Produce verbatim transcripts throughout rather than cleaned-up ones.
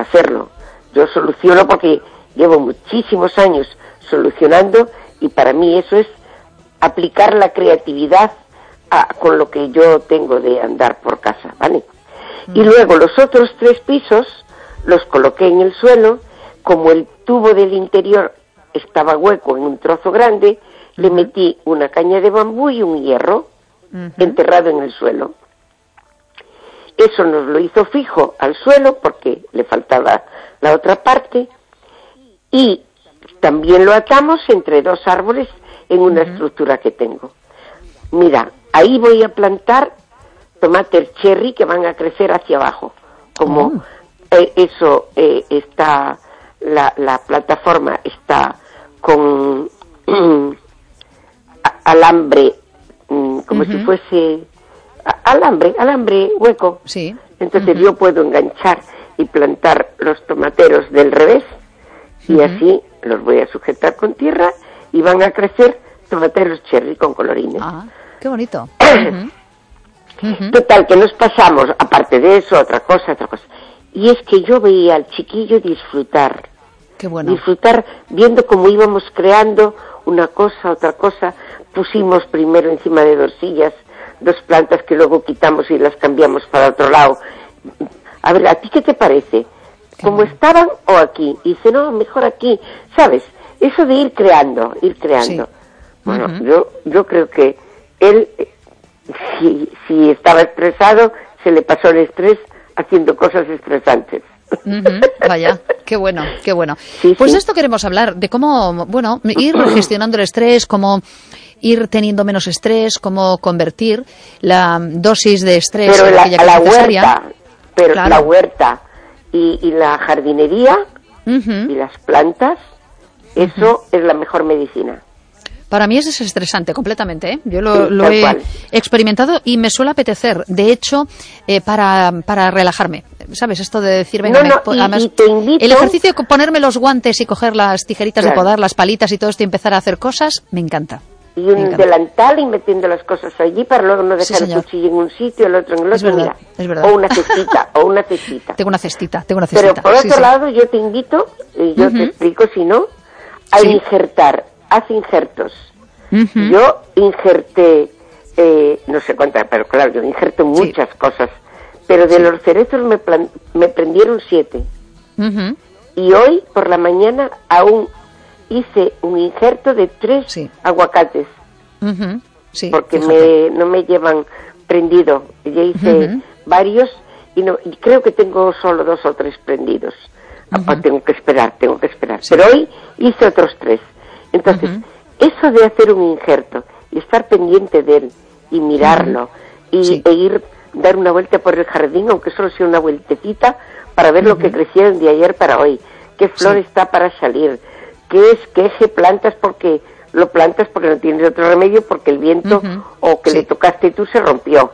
hacerlo. Yo soluciono porque llevo muchísimos años solucionando y para mí eso es aplicar la creatividad a, con lo que yo tengo de andar por casa, ¿vale? Mm. Y luego los otros tres pisos los coloqué en el suelo, como el tubo del interior estaba hueco en un trozo grande, uh-huh. le metí una caña de bambú y un hierro uh-huh. enterrado en el suelo. Eso nos lo hizo fijo al suelo porque le faltaba la otra parte y también lo atamos entre dos árboles en una uh-huh. estructura que tengo. Mira, ahí voy a plantar tomates cherry que van a crecer hacia abajo. Como uh-huh. eh, eso eh, está, la, la plataforma está con mm, alambre, mm, como uh-huh. si fuese a, alambre, alambre hueco. Sí. Entonces uh-huh. yo puedo enganchar y plantar los tomateros del revés y uh-huh. así los voy a sujetar con tierra y van a crecer tomateros cherry con colorines. Ah, qué bonito. Uh-huh. Uh-huh. Total, que nos pasamos, aparte de eso, otra cosa, otra cosa. Y es que yo veía al chiquillo disfrutar. Qué bueno. Disfrutar viendo cómo íbamos creando una cosa, otra cosa. Pusimos primero encima de dos sillas dos plantas que luego quitamos y las cambiamos para otro lado. A ver, ¿a ti qué te parece? Qué ¿Cómo bueno. estaban o aquí? Y dice, no, mejor aquí. ¿Sabes? Eso de ir creando, ir creando. Sí. Bueno, Uh-huh. yo, yo creo que él, si, si estaba estresado, se le pasó el estrés haciendo cosas estresantes. Uh-huh. Vaya, qué bueno, qué bueno. Sí, pues sí. de esto queremos hablar, de cómo, bueno, ir gestionando el estrés, cómo ir teniendo menos estrés, cómo convertir la dosis de estrés pero en la, aquella que la es necesaria. huerta, pero Claro. la huerta y, y la jardinería Uh-huh. y las plantas, eso uh-huh. es la mejor medicina. Para mí es desestresante completamente, ¿eh? Yo lo, Sí, lo tal he cual. experimentado y me suele apetecer, de hecho, eh, para, para relajarme. ¿Sabes? Esto de decir, venga, No, no, me, y, además, y te invito, el ejercicio de ponerme los guantes y coger las tijeritas claro. de podar, las palitas y todo esto y empezar a hacer cosas, me encanta. y un me encanta. delantal y metiendo las cosas allí para luego no dejar Sí, el señor. cuchillo en un sitio, el otro en el otro. Es verdad, mira. es verdad. O una cestita, o una cestita. Tengo una cestita, tengo una Pero cestita. por sí, otro sí. lado, yo te invito, y yo Uh-huh. te explico si no, a Sí. injertar, haz injertos. Uh-huh. Yo injerté, eh, no sé cuántas, pero claro, yo injerto muchas sí. cosas, pero de sí. los cerezos me, plan, me prendieron siete. Uh-huh. Y hoy, por la mañana, aún hice un injerto de tres sí. aguacates. Uh-huh. Sí, porque me, no me llevan prendido. Ya hice uh-huh. varios y, no, y creo que tengo solo dos o tres prendidos. Uh-huh. Ah, tengo que esperar, tengo que esperar. Sí. Pero hoy hice otros tres. Entonces, uh-huh. eso de hacer un injerto y estar pendiente de él y mirarlo uh-huh. y, sí. e ir, dar una vuelta por el jardín, aunque solo sea una vueltecita, para ver uh-huh. lo que crecieron de ayer para hoy, qué flor sí. está para salir, qué es, qué eje plantas porque lo plantas porque no tienes otro remedio, porque el viento uh-huh. o que sí. le tocaste tú se rompió.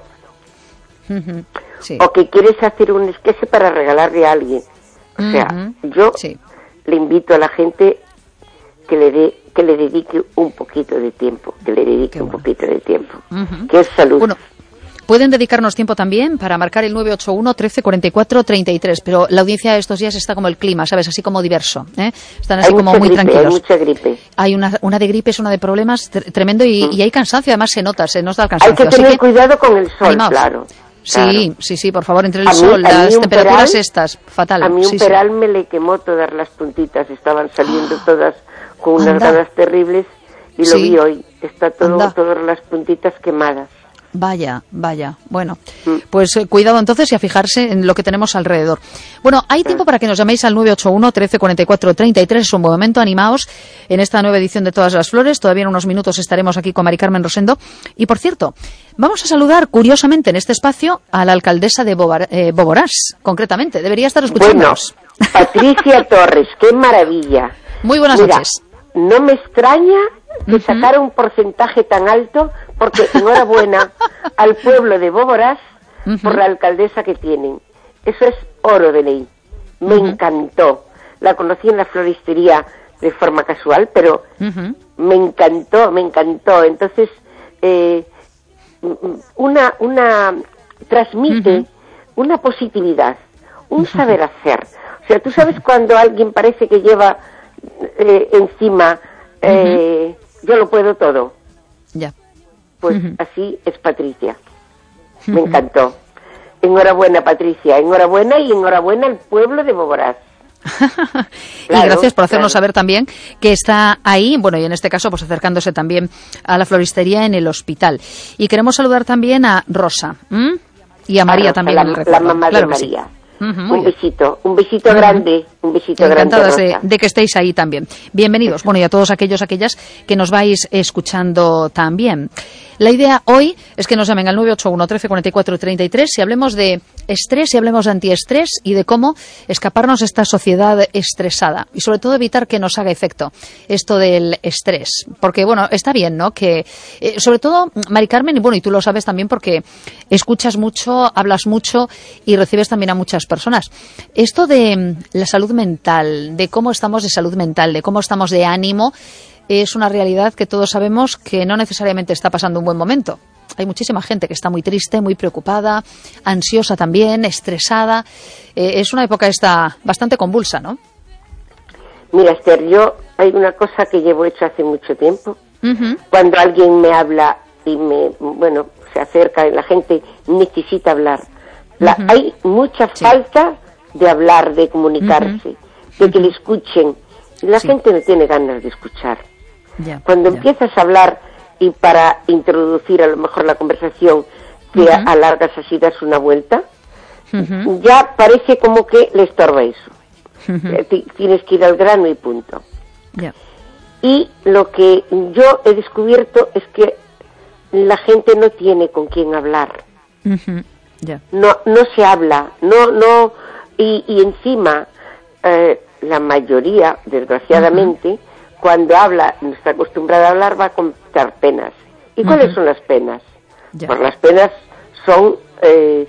Uh-huh. Sí. O que quieres hacer un esquece para regalarle a alguien. O sea, uh-huh. yo sí. le invito a la gente que le dé, que le dedique un poquito de tiempo, que le dedique Qué un bueno. poquito de tiempo, uh-huh. que es salud. Bueno. Pueden dedicarnos tiempo también para marcar el nueve ocho uno, trece, cuarenta y cuatro, treinta y tres, pero la audiencia de estos días está como el clima, ¿sabes? Así como diverso, ¿eh? Están así hay como muy gripe, tranquilos. Hay mucha gripe. Hay una, una de gripes, una de problemas tremendo y, mm. y hay cansancio, además se nota, se nos da el cansancio. Hay que tener que, cuidado con el sol, animaos. claro. Sí, claro. sí, sí, por favor, entre el a sol, mí, las temperaturas peral, estas, fatal. A mí un sí, peral sí. me le quemó todas las puntitas, estaban saliendo todas con unas Anda. ganas terribles y lo sí. vi hoy, está todo, todas las puntitas quemadas. Vaya, vaya. Bueno, pues eh, cuidado entonces y a fijarse en lo que tenemos alrededor. Bueno, hay tiempo para que nos llaméis al nueve ocho uno, trece, cuarenta y cuatro, treinta y tres. Es un buen momento, animaos en esta nueva edición de Todas las Flores. Todavía en unos minutos estaremos aquí con Mari Carmen Rosendo. Y por cierto, vamos a saludar curiosamente en este espacio a la alcaldesa de Bobar, eh, Boborás, concretamente. Debería estar escuchándonos. Bueno, Patricia Torres, qué maravilla. Muy buenas Mira, noches. No me extraña que uh-huh. sacara un porcentaje tan alto, porque enhorabuena al pueblo de Boborás uh-huh. por la alcaldesa que tienen. Eso es oro de ley. Me uh-huh. encantó. La conocí en la floristería de forma casual, pero uh-huh. me encantó, me encantó. Entonces, eh, una, una, transmite uh-huh. una positividad, un uh-huh. saber hacer. O sea, tú sabes cuando alguien parece que lleva eh, encima, eh, uh-huh. yo lo puedo todo. Ya. Pues uh-huh. así es Patricia. Me uh-huh. encantó. Enhorabuena, Patricia, enhorabuena y enhorabuena al pueblo de Boborás. Claro, y gracias por hacernos claro. saber también que está ahí, bueno, y en este caso pues acercándose también a la floristería en el hospital. Y queremos saludar también a Rosa ¿m? y a María a Rosa, también. La, en el la mamá claro de María. Sí. Uh-huh, un bien. besito, un besito uh-huh. grande, un besito Encantadas grande. Encantadas de, de que estéis ahí también. Bienvenidos, bueno, y a todos aquellos, aquellas que nos vais escuchando también. La idea hoy es que nos llamen al nueve ocho uno, trece, cuarenta y cuatro, treinta y tres y hablemos de estrés y hablemos de antiestrés y de cómo escaparnos de esta sociedad estresada y sobre todo evitar que nos haga efecto esto del estrés. Porque, bueno, está bien, ¿no? Que, eh, sobre todo, Mari Carmen, y bueno, y tú lo sabes también porque escuchas mucho, hablas mucho y recibes también a muchas personas. Esto de la salud mental, de cómo estamos de salud mental, de cómo estamos de ánimo, es una realidad que todos sabemos que no necesariamente está pasando un buen momento. Hay muchísima gente que está muy triste, muy preocupada, ansiosa también, estresada. Eh, es una época esta bastante convulsa, ¿no? Mira, Esther, yo hay una cosa que llevo hecho hace mucho tiempo. Uh-huh. Cuando alguien me habla y me, bueno, se acerca y la gente necesita hablar. La, uh-huh. Hay mucha sí. falta de hablar, de comunicarse, uh-huh. de que le escuchen. La sí. gente no tiene ganas de escuchar. Ya, Cuando ya. empiezas a hablar y para introducir a lo mejor la conversación te uh-huh. alargas así, das una vuelta, uh-huh. ya parece como que le estorba eso. Uh-huh. T- tienes que ir al grano y punto. Ya. Y lo que yo he descubierto es que la gente no tiene con quién hablar. Uh-huh. Ya. No, no se habla, no, no, y, y encima eh, la mayoría, desgraciadamente, uh-huh. cuando habla, no está acostumbrada a hablar, va a contar penas. ¿Y cuáles uh-huh. son las penas? Ya. Pues las penas son, eh,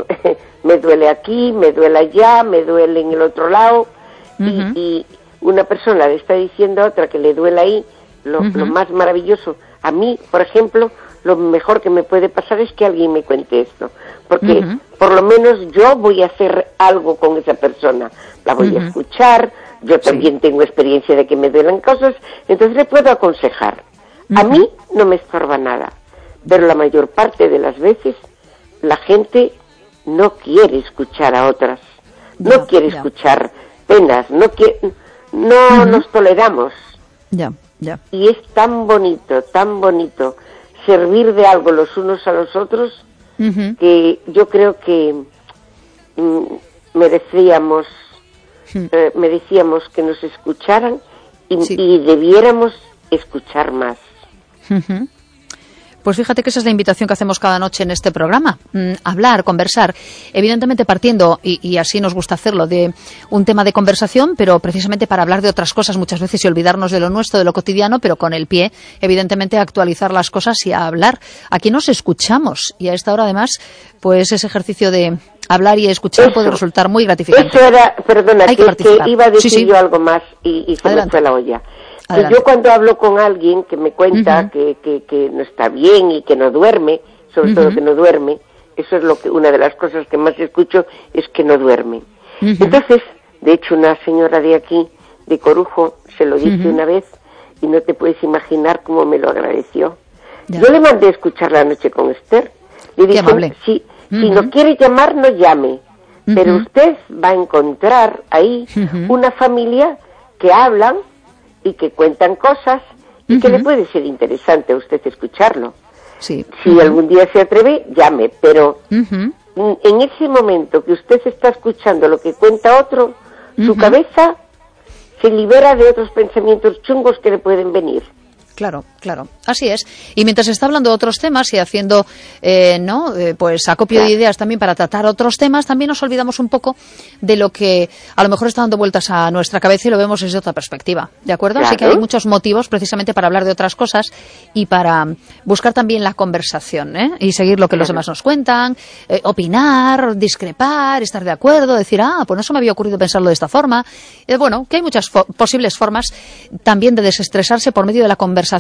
me duele aquí, me duele allá, me duele en el otro lado, uh-huh. y, y una persona le está diciendo a otra que le duele ahí, lo, uh-huh. lo más maravilloso. A mí, por ejemplo, lo mejor que me puede pasar es que alguien me cuente esto, porque uh-huh. por lo menos yo voy a hacer algo con esa persona, la voy uh-huh. a escuchar, yo también sí. tengo experiencia de que me duelen cosas, entonces le puedo aconsejar. Uh-huh. A mí no me estorba nada, pero la mayor parte de las veces la gente no quiere escuchar a otras, no yeah, quiere yeah. escuchar penas, no quiere, no uh-huh. nos toleramos. Ya, ya. Y es tan bonito, tan bonito servir de algo los unos a los otros, uh-huh. que yo creo que mm, merecíamos uh-huh. eh, merecíamos que nos escucharan y, sí. y debiéramos escuchar más. Uh-huh. Pues fíjate que esa es la invitación que hacemos cada noche en este programa, mm, hablar, conversar, evidentemente partiendo, y, y así nos gusta hacerlo, de un tema de conversación, pero precisamente para hablar de otras cosas muchas veces y olvidarnos de lo nuestro, de lo cotidiano, pero con el pie, evidentemente, a actualizar las cosas y a hablar. Aquí nos escuchamos, y a esta hora además, pues ese ejercicio de hablar y escuchar eso, puede resultar muy gratificante. Eso era, perdona, que, que, que iba a decir sí, sí. yo algo más y, y se Adelante. me fue la olla. Que yo cuando hablo con alguien que me cuenta uh-huh. que, que, que no está bien y que no duerme, sobre uh-huh. todo que no duerme, eso es lo que una de las cosas que más escucho es que no duerme. Uh-huh. Entonces, de hecho, una señora de aquí, de Corujo, se lo dije uh-huh. una vez y no te puedes imaginar cómo me lo agradeció. Ya. Yo le mandé a escuchar La Noche con Esther. Le dije, si, uh-huh. si no quiere llamar, no llame, uh-huh. pero usted va a encontrar ahí uh-huh. una familia que hablan y que cuentan cosas y uh-huh. que le puede ser interesante a usted escucharlo. Sí. Si uh-huh. algún día se atreve, llame, pero uh-huh. en ese momento que usted está escuchando lo que cuenta otro, uh-huh. su cabeza se libera de otros pensamientos chungos que le pueden venir. Claro, claro, así es. Y mientras está hablando de otros temas y haciendo, eh, ¿no? Eh, pues acopio claro. de ideas también para tratar otros temas, también nos olvidamos un poco de lo que a lo mejor está dando vueltas a nuestra cabeza y lo vemos desde otra perspectiva, ¿de acuerdo? Claro. Así que hay muchos motivos precisamente para hablar de otras cosas y para buscar también la conversación, ¿eh? Y seguir lo que claro. los demás nos cuentan, eh, opinar, discrepar, estar de acuerdo, decir, ah, pues no se me había ocurrido pensarlo de esta forma. Eh, bueno, que hay muchas fo- posibles formas también de desestresarse por medio de la conversación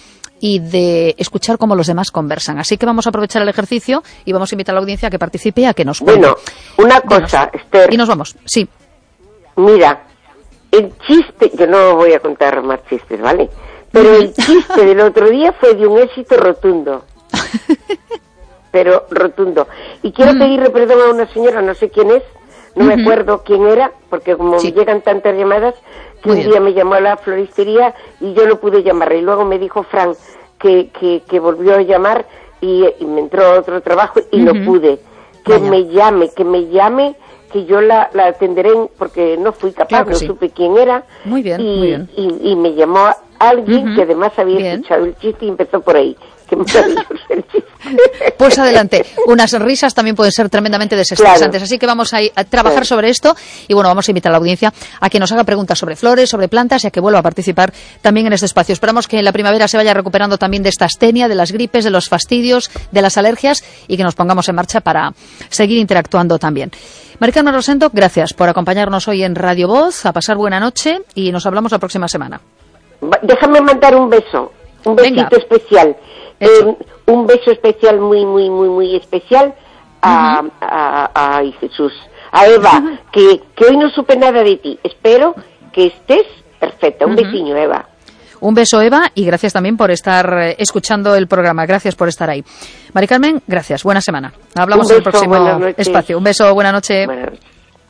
y de escuchar cómo los demás conversan. Así que vamos a aprovechar el ejercicio y vamos a invitar a la audiencia a que participe y a que nos cuente. Bueno, una cosa, Esther. Y nos vamos, sí. Mira, el chiste, yo no voy a contar más chistes, ¿vale? Pero el chiste del otro día fue de un éxito rotundo. Pero rotundo. Y quiero mm. pedirle perdón a una señora, no sé quién es, no uh-huh. me acuerdo quién era, porque como sí. me llegan tantas llamadas, que Muy un día bien. me llamó a la floristería y yo no pude llamarla. Y luego me dijo Fran que, que, que volvió a llamar y, y me entró a otro trabajo y uh-huh. no pude. Que Vaya. me llame, que me llame, que yo la, la atenderé, porque no fui capaz, claro no sí. supe quién era. Muy bien, y, muy bien. Y, y me llamó alguien uh-huh. que además había bien. escuchado el chiste y empezó por ahí. Qué maravilloso el chiste. Pues adelante. Unas risas también pueden ser tremendamente desestresantes. Claro. Así que vamos a, ir a trabajar claro. sobre esto y bueno, vamos a invitar a la audiencia a que nos haga preguntas sobre flores, sobre plantas y a que vuelva a participar también en este espacio. Esperamos que en la primavera se vaya recuperando también de esta astenia, de las gripes, de los fastidios, de las alergias y que nos pongamos en marcha para seguir interactuando también. Mari Carmen Rosendo, gracias por acompañarnos hoy en Radio Voz. A pasar buena noche y nos hablamos la próxima semana. Déjame mandar un beso, un besito Venga. especial. Eh, un beso especial, muy, muy, muy, muy especial a, uh-huh. a, a, a Jesús, a Eva, uh-huh. que, que hoy no supe nada de ti. Espero que estés perfecta. Un uh-huh. besiño, Eva. Un beso, Eva, y gracias también por estar escuchando el programa. Gracias por estar ahí. Mari Carmen, gracias. Buena semana. Hablamos beso, en el próximo espacio. Un beso, buena noche. Buenas noches.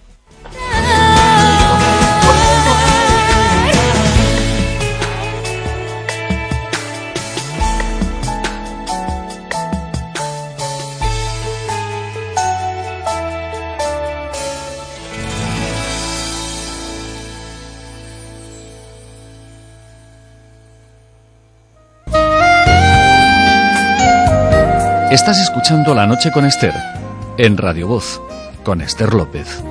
Estás escuchando La Noche con Esther, en Radio Voz, con Esther López.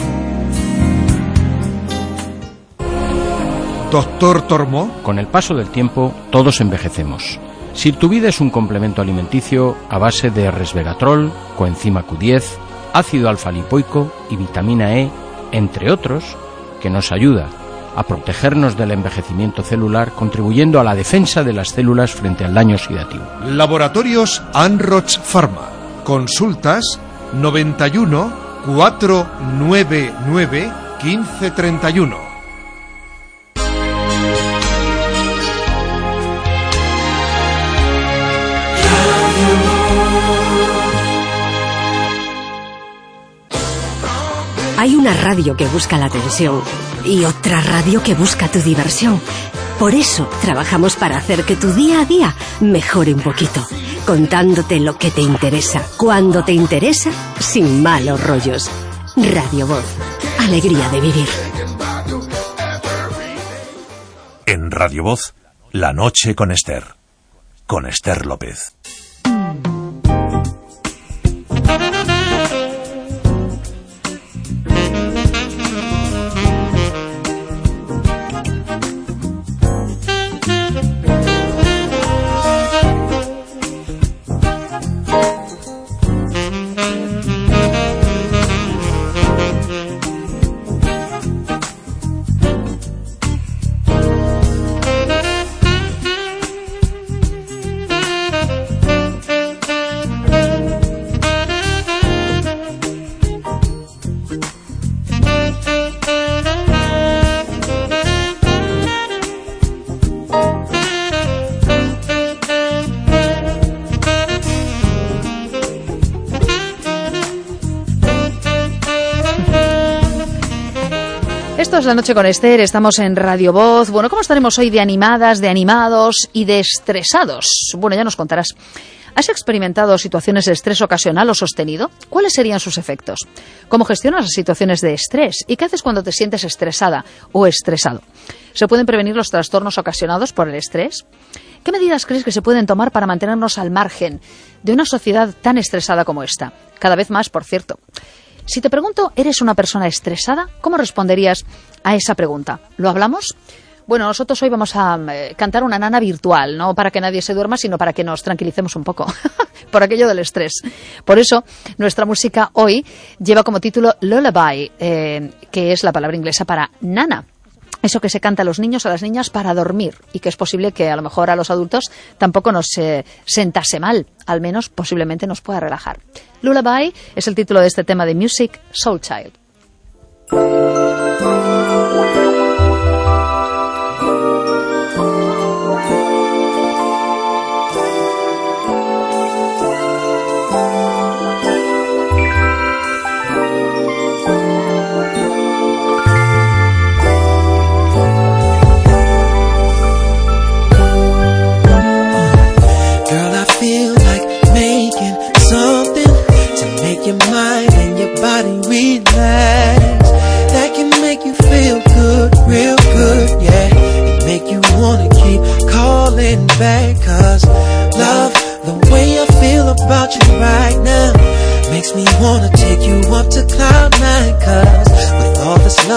Doctor Tormó. Con el paso del tiempo, todos envejecemos. Si tu vida es un complemento alimenticio a base de resveratrol, coenzima Q diez, ácido alfa-lipoico y vitamina E, entre otros, que nos ayuda a protegernos del envejecimiento celular, contribuyendo a la defensa de las células frente al daño oxidativo. Laboratorios Anroch Pharma. Consultas noventa y uno, cuatrocientos noventa y nueve, quince treinta y uno. Hay una radio que busca la atención y otra radio que busca tu diversión. Por eso trabajamos para hacer que tu día a día mejore un poquito, contándote lo que te interesa, cuando te interesa, sin malos rollos. Radio Voz, alegría de vivir. En Radio Voz, La Noche con Esther, con Esther López. Esto es La Noche con Esther, estamos en Radio Voz. Bueno, ¿cómo estaremos hoy de animadas, de animados y de estresados? Bueno, ya nos contarás. ¿Has experimentado situaciones de estrés ocasional o sostenido? ¿Cuáles serían sus efectos? ¿Cómo gestionas las situaciones de estrés? ¿Y qué haces cuando te sientes estresada o estresado? ¿Se pueden prevenir los trastornos ocasionados por el estrés? ¿Qué medidas crees que se pueden tomar para mantenernos al margen de una sociedad tan estresada como esta? Cada vez más, por cierto. Si te pregunto, ¿eres una persona estresada? ¿Cómo responderías a esa pregunta? ¿Lo hablamos? Bueno, nosotros hoy vamos a eh, cantar una nana virtual, no para que nadie se duerma, sino para que nos tranquilicemos un poco por aquello del estrés. Por eso, nuestra música hoy lleva como título Lullaby, eh, que es la palabra inglesa para nana. Eso que se canta a los niños, a las niñas para dormir, y que es posible que a lo mejor a los adultos tampoco nos eh, sentase mal, al menos posiblemente nos pueda relajar. Lullaby es el título de este tema de Musiq Soulchild.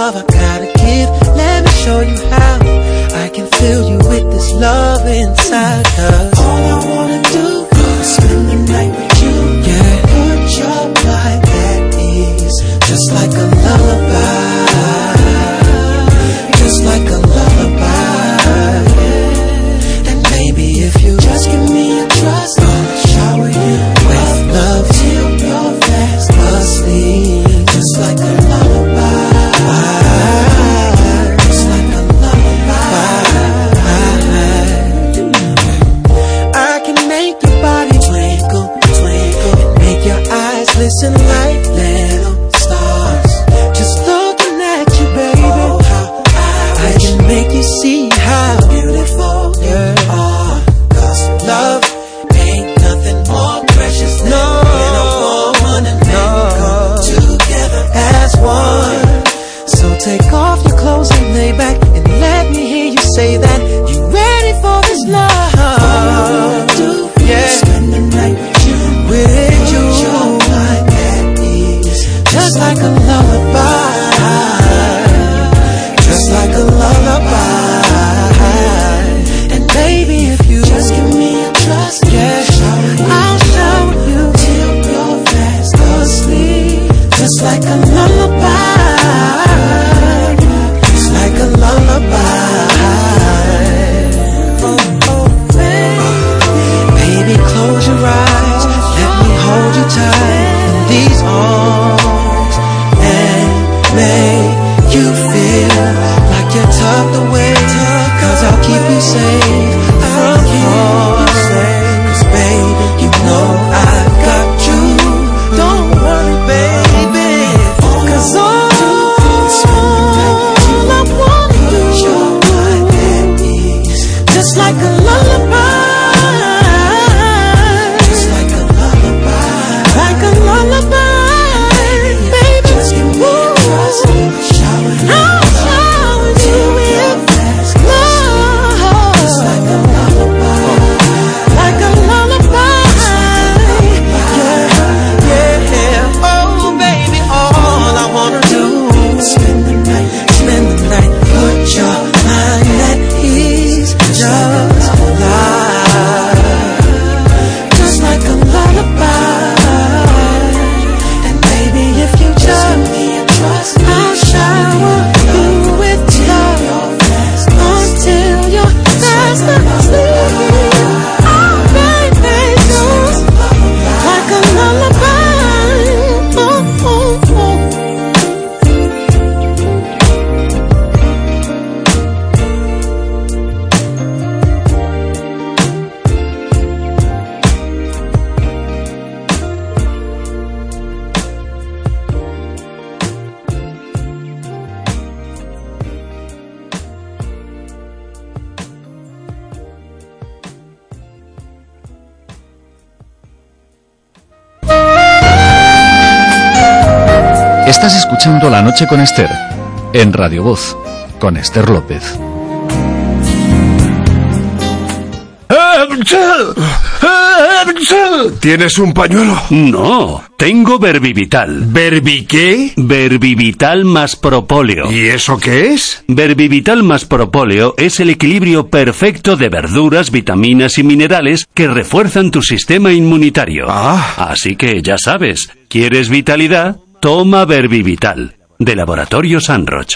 love I gotta give. Let me show you how I can fill you with this love inside. Cause all I wanna do is spend the night with you. Yeah, put your mind at ease, just like a lullaby, just like a lullaby. And maybe if you just give me a trust, I'll shower you with love till you're fast asleep, just like a lullaby. Listen like little stars, just looking at you, baby. Oh, how I, I can make you see how beautiful you are. Cause love ain't nothing more precious than no, a woman and no, man come together as one. So take off your clothes and lay back and let me hear you say that you ready for this love. All I do yeah. is spend the night with you, with you. Just like a lullaby, just like a lullaby. And baby, if you just give me a trust, yeah, I'll shower you till you're fast asleep. Just like a lullaby, just like a lullaby. Oh, oh, baby, baby, close your eyes, let me hold you tight in these arms. Make you feel like you're tucked away, cause I'll keep you safe from harm. Cause baby, you know I got you. Don't worry, baby, cause all I wanna do is just like a lullaby, just like a lullaby, like a lullaby. Estás escuchando La Noche con Esther, en Radio Voz, con Esther López. ¿Tienes un pañuelo? No, tengo Verbivital. ¿Verbi qué? Verbivital más propóleo. ¿Y eso qué es? Verbivital más propóleo es el equilibrio perfecto de verduras, vitaminas y minerales que refuerzan tu sistema inmunitario. Ah. Así que ya sabes, ¿quieres vitalidad? Toma Verbivital, de Laboratorio Sanroch.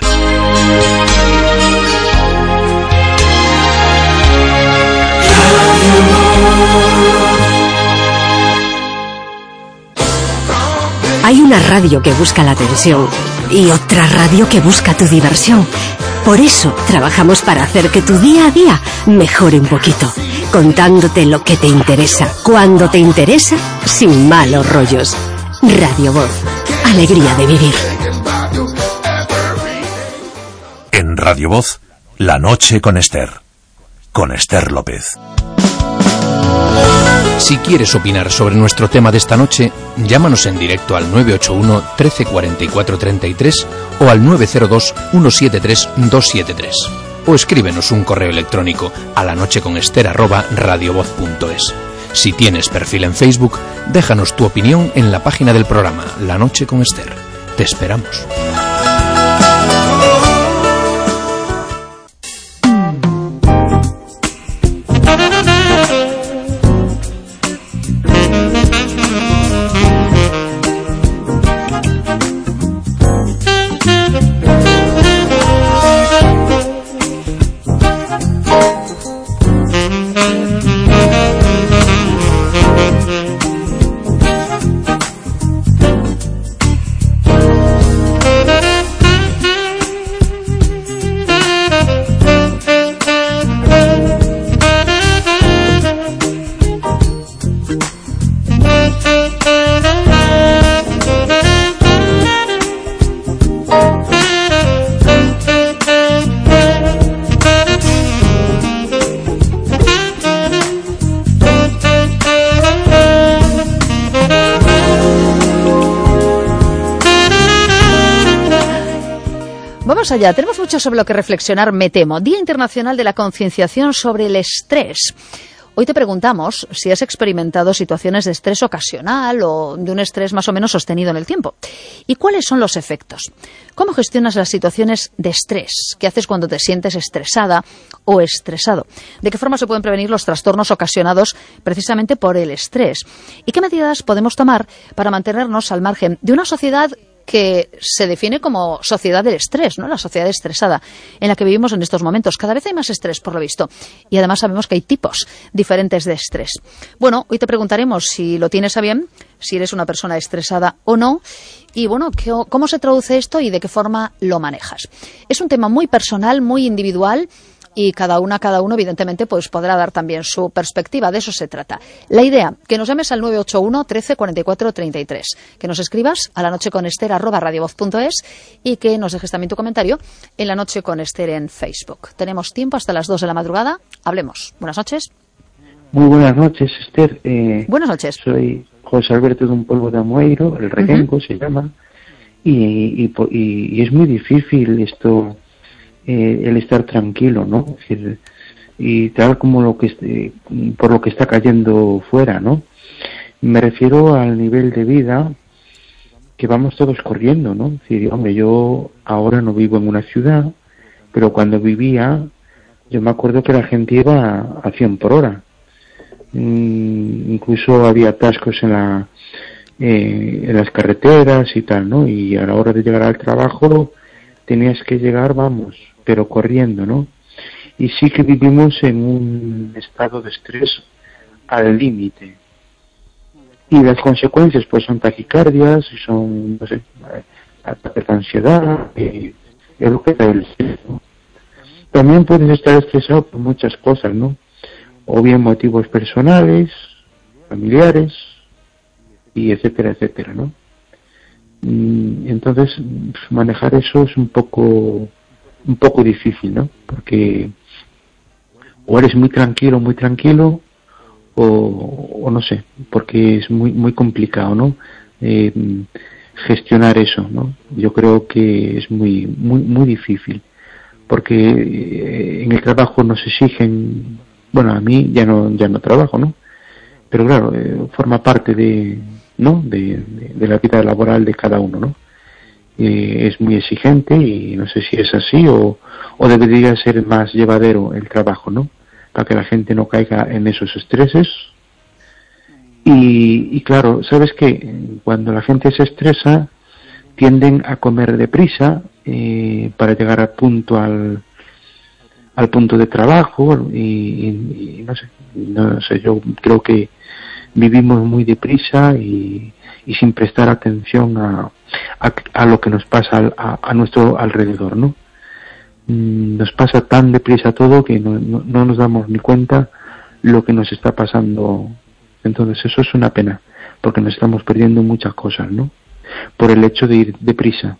Hay una radio que busca la atención y otra radio que busca tu diversión. Por eso trabajamos para hacer que tu día a día mejore un poquito, contándote lo que te interesa, cuando te interesa, sin malos rollos. Radio Voz, alegría de vivir. En Radio Voz, La Noche con Esther, con Esther López. Si quieres opinar sobre nuestro tema de esta noche, llámanos en directo al nueve ocho uno, trece cuarenta y cuatro treinta y tres o al nueve cero dos, uno siete tres, dos siete tres. O escríbenos un correo electrónico a lanocheconester arroba radiovoz punto es. Si tienes perfil en Facebook, déjanos tu opinión en la página del programa La Noche con Esther. Te esperamos. vamos allá. Tenemos mucho sobre lo que reflexionar, me temo. Día Internacional de la Concienciación sobre el Estrés. Hoy te preguntamos si has experimentado situaciones de estrés ocasional o de un estrés más o menos sostenido en el tiempo. ¿Y cuáles son los efectos? ¿Cómo gestionas las situaciones de estrés? ¿Qué haces cuando te sientes estresada o estresado? ¿De qué forma se pueden prevenir los trastornos ocasionados precisamente por el estrés? ¿Y qué medidas podemos tomar para mantenernos al margen de una sociedad que se define como sociedad del estrés, ¿no? La sociedad estresada en la que vivimos en estos momentos? Cada vez hay más estrés, por lo visto, y además sabemos que hay tipos diferentes de estrés. Bueno, hoy te preguntaremos si lo tienes a bien, si eres una persona estresada o no, y bueno, ¿qué, cómo se traduce esto y de qué forma lo manejas? Es un tema muy personal, muy individual, y cada una, cada uno, evidentemente, pues podrá dar también su perspectiva. De eso se trata. La idea, que nos llames al nueve ocho uno, trece, cuarenta y cuatro, treinta y tres, que nos escribas a la noche con Ester arroba radiovoz punto es y que nos dejes también tu comentario en La Noche con Ester en Facebook. Tenemos tiempo hasta las dos de la madrugada. Hablemos. Buenas noches. Muy buenas noches, Ester. Eh, buenas noches. Soy José Alberto de un pueblo de Amoeiro, el Requenco, uh-huh. se llama, y, y, y, y es muy difícil esto... Eh, el estar tranquilo, ¿no? Es decir, y tal como lo que eh, por lo que está cayendo fuera, ¿no? Me refiero al nivel de vida que vamos todos corriendo, ¿no? Es decir, hombre, yo ahora no vivo en una ciudad, pero cuando vivía, yo me acuerdo que la gente iba a cien por hora. Mm, incluso había atascos en la eh, en las carreteras y tal, ¿no? Y a la hora de llegar al trabajo tenías que llegar, vamos, pero corriendo, ¿no? Y sí que vivimos en un estado de estrés al límite. Y las consecuencias, pues, son taquicardias, y son, no sé, ataques de ansiedad, y es lo que da el estrés, ¿no? También puedes estar estresado por muchas cosas, ¿no? O bien motivos personales, familiares, y etcétera, etcétera, ¿no? Entonces, manejar eso es un poco un poco difícil, ¿no? Porque o eres muy tranquilo, muy tranquilo, o, o no sé, porque es muy muy complicado, ¿no? Eh, gestionar eso, ¿no? Yo creo que es muy muy muy difícil, porque eh, en el trabajo nos exigen, bueno, a mí ya no ya no trabajo, ¿no? Pero claro, eh, forma parte de ¿no? De, de, de la vida laboral de cada uno, ¿no? Eh, es muy exigente y no sé si es así o, o debería ser más llevadero el trabajo, ¿no? Para que la gente no caiga en esos estreses. Y, y claro, ¿sabes qué? Cuando la gente se estresa, tienden a comer deprisa eh, para llegar al punto al, al punto de trabajo y, y, y no sé, no sé, yo creo que vivimos muy deprisa y, y sin prestar atención a, a, a lo que nos pasa a, a nuestro alrededor, ¿no? Nos pasa tan deprisa todo que no, no, no nos damos ni cuenta lo que nos está pasando. Entonces eso es una pena, porque nos estamos perdiendo muchas cosas, ¿no? Por el hecho de ir deprisa.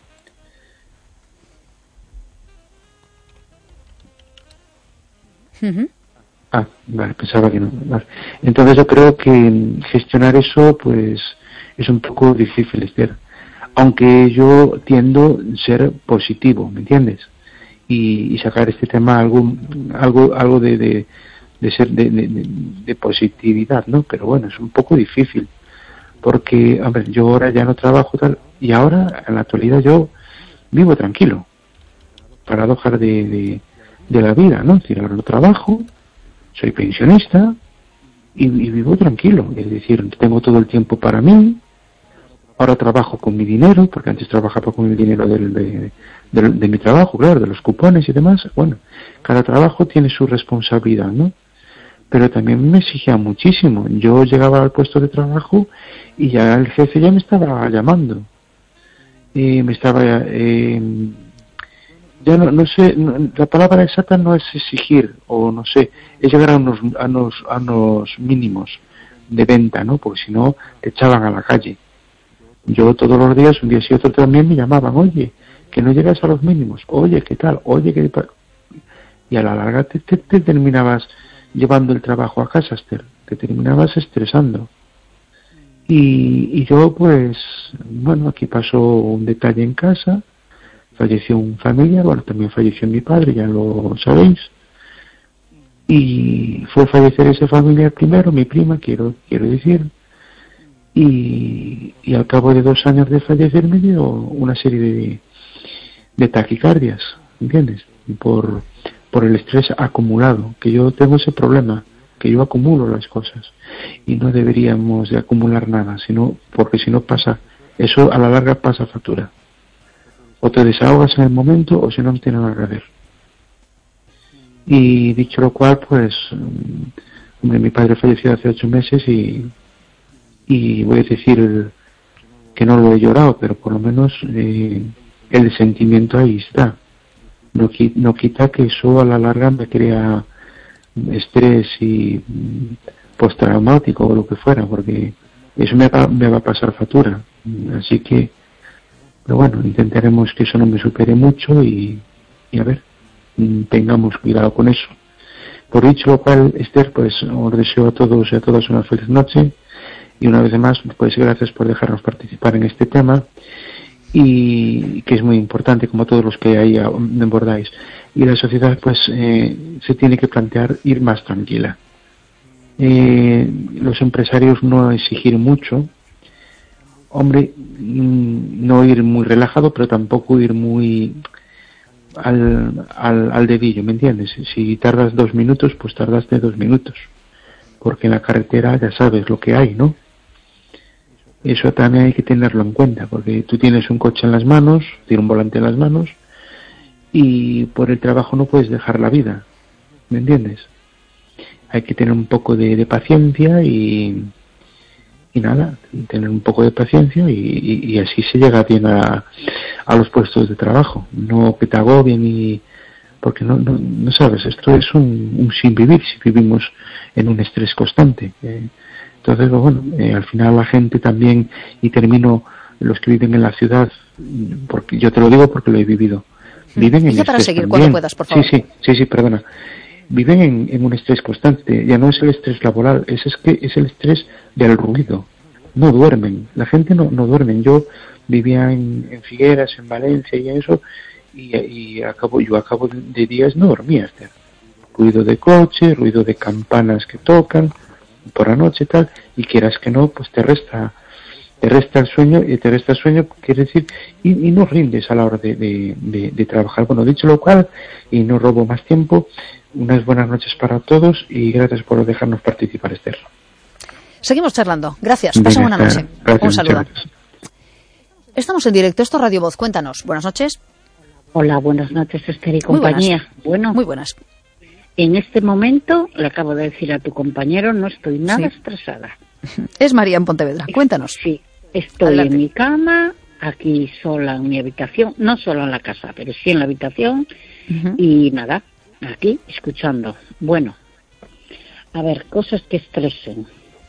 Uh-huh. Ah, vale, pensaba que no. Vale. Entonces yo creo que gestionar eso, pues, es un poco difícil, Esther. Aunque yo tiendo a ser positivo, ¿me entiendes? Y, y sacar este tema algo, algo, algo de, de, de ser de, de, de positividad, ¿no? Pero bueno, es un poco difícil, porque, a ver, yo ahora ya no trabajo tal, y ahora, en la actualidad, yo vivo tranquilo. Paradojas de, de, de la vida, ¿no? Es decir, ahora no trabajo, soy pensionista y, y vivo tranquilo, es decir, tengo todo el tiempo para mí. Ahora trabajo con mi dinero, porque antes trabajaba con el dinero del, de, de, de mi trabajo, claro, de los cupones y demás. Bueno, cada trabajo tiene su responsabilidad, ¿no? Pero también me exigía muchísimo. Yo llegaba al puesto de trabajo y ya el jefe ya me estaba llamando. Y me estaba... Eh, ya no, no sé, no, la palabra exacta no es exigir, o no sé, es llegar a unos, a unos, a unos mínimos de venta, ¿no? Porque si no, te echaban a la calle. Yo todos los días, un día sí otro también me llamaban, oye, que no llegas a los mínimos, oye, ¿qué tal? Oye, ¿qué tal? Y a la larga te, te, te terminabas llevando el trabajo a casa, Esther, te terminabas estresando. Y, y yo, pues, bueno, aquí pasó un detalle en casa, falleció un familiar, bueno, también falleció mi padre, ya lo sabéis, y fue fallecer ese familiar primero, mi prima, quiero quiero decir, y, y al cabo de dos años de fallecer me dio una serie de, de taquicardias, ¿entiendes? Por, por el estrés acumulado, que yo tengo ese problema, que yo acumulo las cosas, y no deberíamos de acumular nada, sino porque si no pasa, eso a la larga pasa factura. O te desahogas en el momento, o si no, no tiene nada que ver. Y dicho lo cual, pues, hombre, mi padre falleció hace ocho meses y, y voy a decir que no lo he llorado, pero por lo menos eh, el sentimiento ahí está. No, no quita que eso a la larga me crea estrés y postraumático o lo que fuera, porque eso me va, me va a pasar factura. Así que, pero bueno, intentaremos que eso no me supere mucho y, y a ver, tengamos cuidado con eso. Por dicho lo cual, Esther, pues os deseo a todos y a todas una feliz noche, y una vez más, pues gracias por dejarnos participar en este tema, y que es muy importante, como todos los que ahí abordáis. Y la sociedad, pues, eh, se tiene que plantear ir más tranquila. Eh, los empresarios no exigir mucho, hombre, no ir muy relajado, pero tampoco ir muy al, al, al dedillo, ¿me entiendes? Si tardas dos minutos, pues tardaste dos minutos, porque en la carretera ya sabes lo que hay, ¿no? Eso también hay que tenerlo en cuenta, porque tú tienes un coche en las manos, tienes un volante en las manos, y por el trabajo no puedes dejar la vida, ¿me entiendes? Hay que tener un poco de, de paciencia y, y nada, tener un poco de paciencia y, y, y así se llega bien a, a los puestos de trabajo, no que te agobien y porque no, no, no sabes, esto es un, un sin vivir si vivimos en un estrés constante. Eh, entonces, bueno, eh, al final la gente también, y termino, los que viven en la ciudad, porque yo te lo digo porque lo he vivido, viven en Dice para estrés seguir también. cuando puedas, por favor. Sí, sí, sí, sí, perdona. Viven en, en un estrés constante, ya no es el estrés laboral, es, es que es el estrés del ruido. No duermen, la gente no, no duermen. Yo vivía en, en Figueras, en Valencia y eso, y, y acabo, yo a cabo de días no dormía, Esther. Ruido de coche, ruido de campanas que tocan por la noche y tal, y quieras que no, pues te resta te resta el sueño, y te resta el sueño, quiere decir, y, y no rindes a la hora de, de, de, de trabajar. Bueno, dicho lo cual, y no robo más tiempo, unas buenas noches para todos y gracias por dejarnos participar, Esther. Seguimos charlando. Gracias. Pasa buena noche. Gracias, un saludo. Gracias. Estamos en directo. Esto es Radio Voz. Cuéntanos. Buenas noches. Hola, buenas noches, Esther y compañía. Muy buenas. Bueno, muy buenas. En este momento, le acabo de decir a tu compañero, no estoy nada sí. estresada. Es María en Pontevedra. Cuéntanos. Sí, estoy Adelante. En mi cama, aquí sola en mi habitación, no solo en la casa, pero sí en la habitación, uh-huh. y nada, aquí escuchando. Bueno, a ver, cosas que estresen.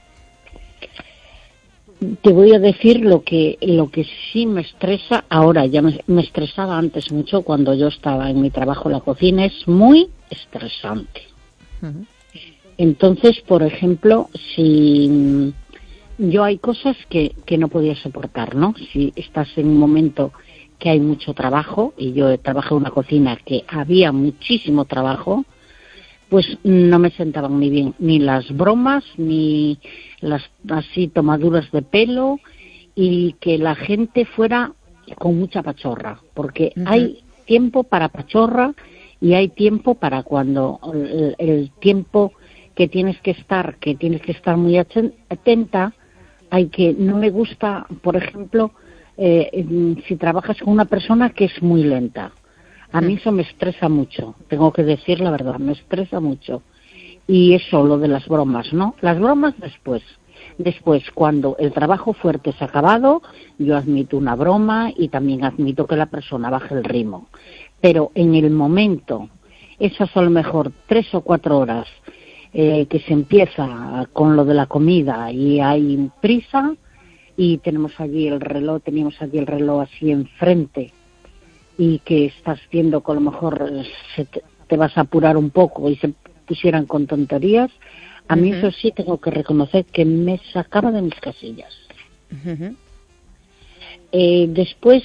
Te voy a decir lo que lo que sí me estresa ahora, ya me, me estresaba antes mucho cuando yo estaba en mi trabajo en la cocina, es muy estresante. Uh-huh. Entonces, por ejemplo, si yo hay cosas que, que no podía soportar, ¿no? Si estás en un momento que hay mucho trabajo, y yo trabajé en una cocina que había muchísimo trabajo, pues no me sentaban ni bien ni las bromas, ni las así tomaduras de pelo, y que la gente fuera con mucha pachorra, porque uh-huh. hay tiempo para pachorra y hay tiempo para cuando el, el tiempo que tienes que estar, que tienes que estar muy atenta, hay que, no me gusta, por ejemplo, eh, si trabajas con una persona que es muy lenta. A mí eso me estresa mucho, tengo que decir la verdad, me estresa mucho. Y eso, lo de las bromas, ¿no? Las bromas después. Después, cuando el trabajo fuerte es acabado, yo admito una broma y también admito que la persona baje el ritmo. Pero en el momento, esas a lo mejor tres o cuatro horas eh, que se empieza con lo de la comida y hay prisa y tenemos allí el reloj, teníamos allí el reloj así enfrente, y que estás viendo que a lo mejor se te, te vas a apurar un poco y se pusieran con tonterías, a mí uh-huh. eso sí tengo que reconocer que me sacaba de mis casillas. Uh-huh. Eh, después,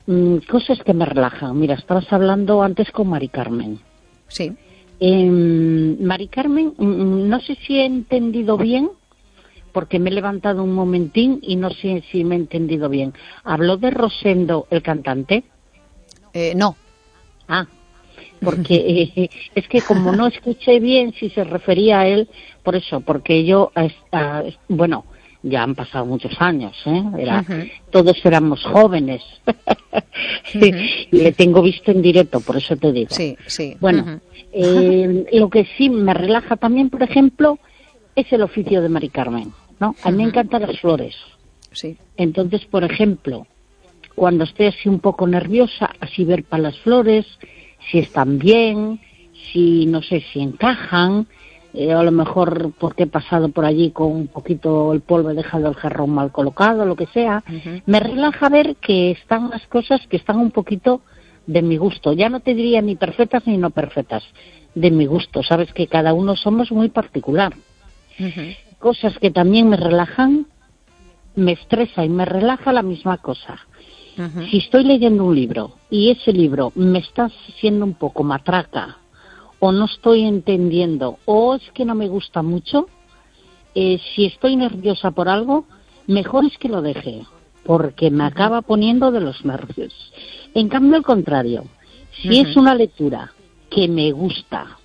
mm, cosas que me relajan. Mira, estabas hablando antes con Mari Carmen. Sí. Eh, Mari Carmen, mm, no sé si he entendido bien, porque me he levantado un momentín y no sé si me he entendido bien. ¿Habló de Rosendo, el cantante? Eh, no. Ah, porque eh, es que como no escuché bien si se refería a él, por eso, porque yo, a, a, bueno, ya han pasado muchos años, ¿eh? Era, uh-huh. Todos éramos jóvenes. Sí, uh-huh. Y le tengo visto en directo, por eso te digo. Sí, sí. Bueno, uh-huh. eh, lo que sí me relaja también, por ejemplo, es el oficio de Mari Carmen, ¿no? A mí uh-huh. me encantan las flores. Sí. Entonces, por ejemplo, cuando estoy así un poco nerviosa, así ver para las flores, si están bien, si no sé si encajan, eh, a lo mejor porque he pasado por allí con un poquito el polvo, he dejado el jarrón mal colocado, lo que sea. Uh-huh. Me relaja ver que están las cosas que están un poquito de mi gusto. Ya no te diría ni perfectas ni no perfectas, de mi gusto. Sabes que cada uno somos muy particular. Uh-huh. Cosas que también me relajan, me estresa y me relaja la misma cosa. Uh-huh. Si estoy leyendo un libro y ese libro me está siendo un poco matraca, o no estoy entendiendo, o es que no me gusta mucho, eh, si estoy nerviosa por algo, mejor es que lo deje, porque me acaba poniendo de los nervios. En cambio, al contrario, si uh-huh. es una lectura que me gusta,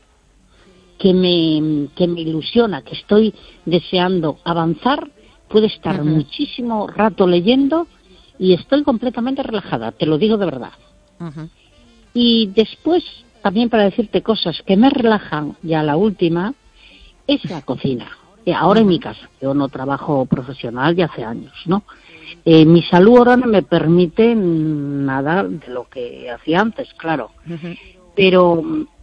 que me, que me ilusiona, que estoy deseando avanzar, puedo estar uh-huh. muchísimo rato leyendo y estoy completamente relajada, te lo digo de verdad. Uh-huh. Y después, también para decirte cosas que me relajan, ya la última, es la cocina. Ahora uh-huh. en mi casa, yo no trabajo profesional de hace años, ¿no? Eh, mi salud ahora no me permite nada de lo que hacía antes, claro. Uh-huh. Pero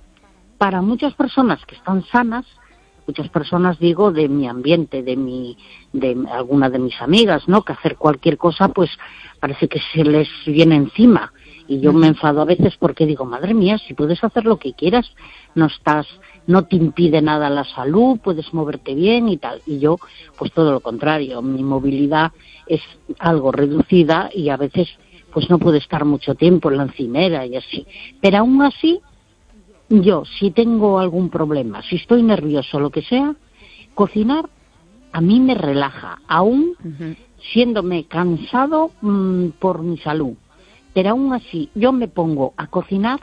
para muchas personas que están sanas, muchas personas, digo, de mi ambiente, de mi, de alguna de mis amigas, ¿no? Que hacer cualquier cosa, pues parece que se les viene encima. Y yo me enfado a veces porque digo, madre mía, si puedes hacer lo que quieras, no estás, no te impide nada la salud, puedes moverte bien y tal. Y yo, pues todo lo contrario, mi movilidad es algo reducida y a veces, pues no puedo estar mucho tiempo en la encimera y así. Pero aún así, yo, si tengo algún problema, si estoy nervioso o lo que sea, cocinar a mí me relaja, aún uh-huh. siéndome cansado mmm, por mi salud. Pero aún así, yo me pongo a cocinar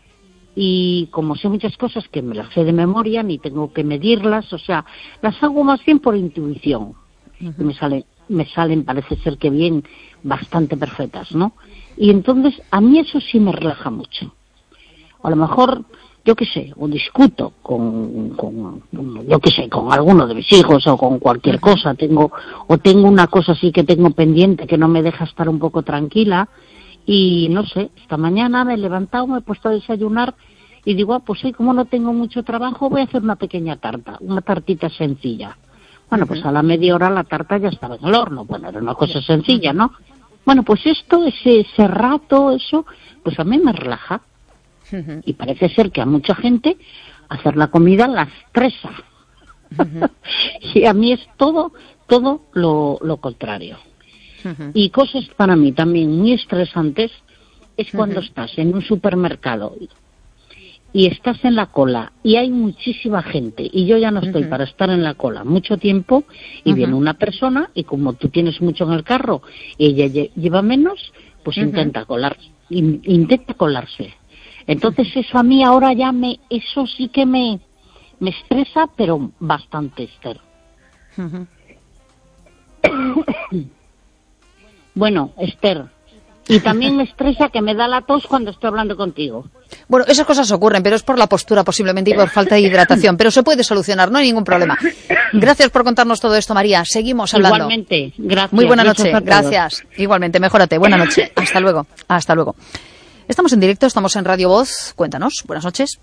y como sé muchas cosas que me las sé de memoria, ni tengo que medirlas, o sea, las hago más bien por intuición. Uh-huh. Y me salen, me salen, parece ser que bien, bastante perfectas, ¿no? Y entonces, a mí eso sí me relaja mucho. A lo mejor, yo qué sé, o discuto con, con, yo qué sé, con alguno de mis hijos o con cualquier cosa, tengo, o tengo una cosa así que tengo pendiente que no me deja estar un poco tranquila. Y no sé, esta mañana me he levantado, me he puesto a desayunar y digo, ah, pues hoy como no tengo mucho trabajo voy a hacer una pequeña tarta, una tartita sencilla. Bueno, uh-huh. pues a la media hora la tarta ya estaba en el horno, bueno, era una cosa sencilla, ¿no? Bueno, pues esto, ese, ese rato, eso, pues a mí me relaja. Uh-huh. Y parece ser que a mucha gente hacer la comida la estresa. Uh-huh. Y a mí es todo, todo lo, lo contrario. Uh-huh. Y cosas para mí también muy estresantes es cuando uh-huh. estás en un supermercado y estás en la cola y hay muchísima gente y yo ya no estoy uh-huh. para estar en la cola mucho tiempo y uh-huh. viene una persona y como tú tienes mucho en el carro y ella lleva menos, pues uh-huh. intenta colar, in, intenta colarse. Entonces eso a mí ahora ya me, eso sí que me, me estresa, pero bastante, Esther. Uh-huh. Bueno, Esther, y también me estresa que me da la tos cuando estoy hablando contigo. Bueno, esas cosas ocurren, pero es por la postura posiblemente y por falta de hidratación, pero se puede solucionar, no hay ningún problema. Gracias por contarnos todo esto, María. Seguimos hablando. Igualmente, gracias. Muy buena noche, gracias. Igualmente, mejórate. Buena noche. Hasta luego. Hasta luego. Estamos en directo, estamos en Radio Voz. Cuéntanos. Buenas noches.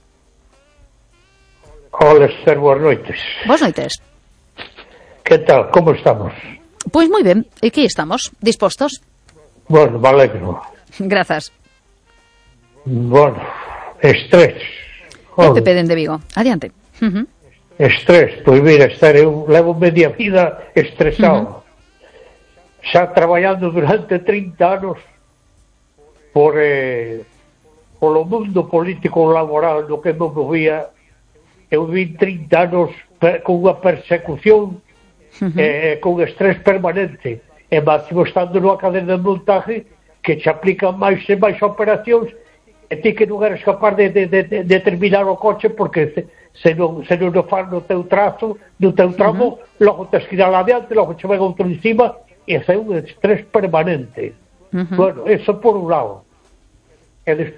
Hola, Esther, buenas noches. Buenas noches. ¿Qué tal? ¿Cómo estamos? Pues muy bien, aquí estamos, dispuestos. Bueno, me alegro. Gracias. Bueno, estrés. El Pepe de Vigo, adiante. Uh-huh. Estrés, pues mira, estar eu levo media vida estresado. Uh-huh. Xa traballando durante trinta anos por eh, polo mundo político laboral no que me movía. Eu vin trinta anos con unha persecución, uh-huh. eh, con estrés permanente, e máximo estando nunha cadena de montaje que te aplican máis e máis operacións, e ti que non eres capaz de, de, de, de terminar o coche porque se, se non se non o faz no teu trazo, no teu tramo, uh-huh. logo te esquirar adiante, logo te ven outro encima, e é un estrés permanente. Uh-huh. Bueno, eso por un lado. E despois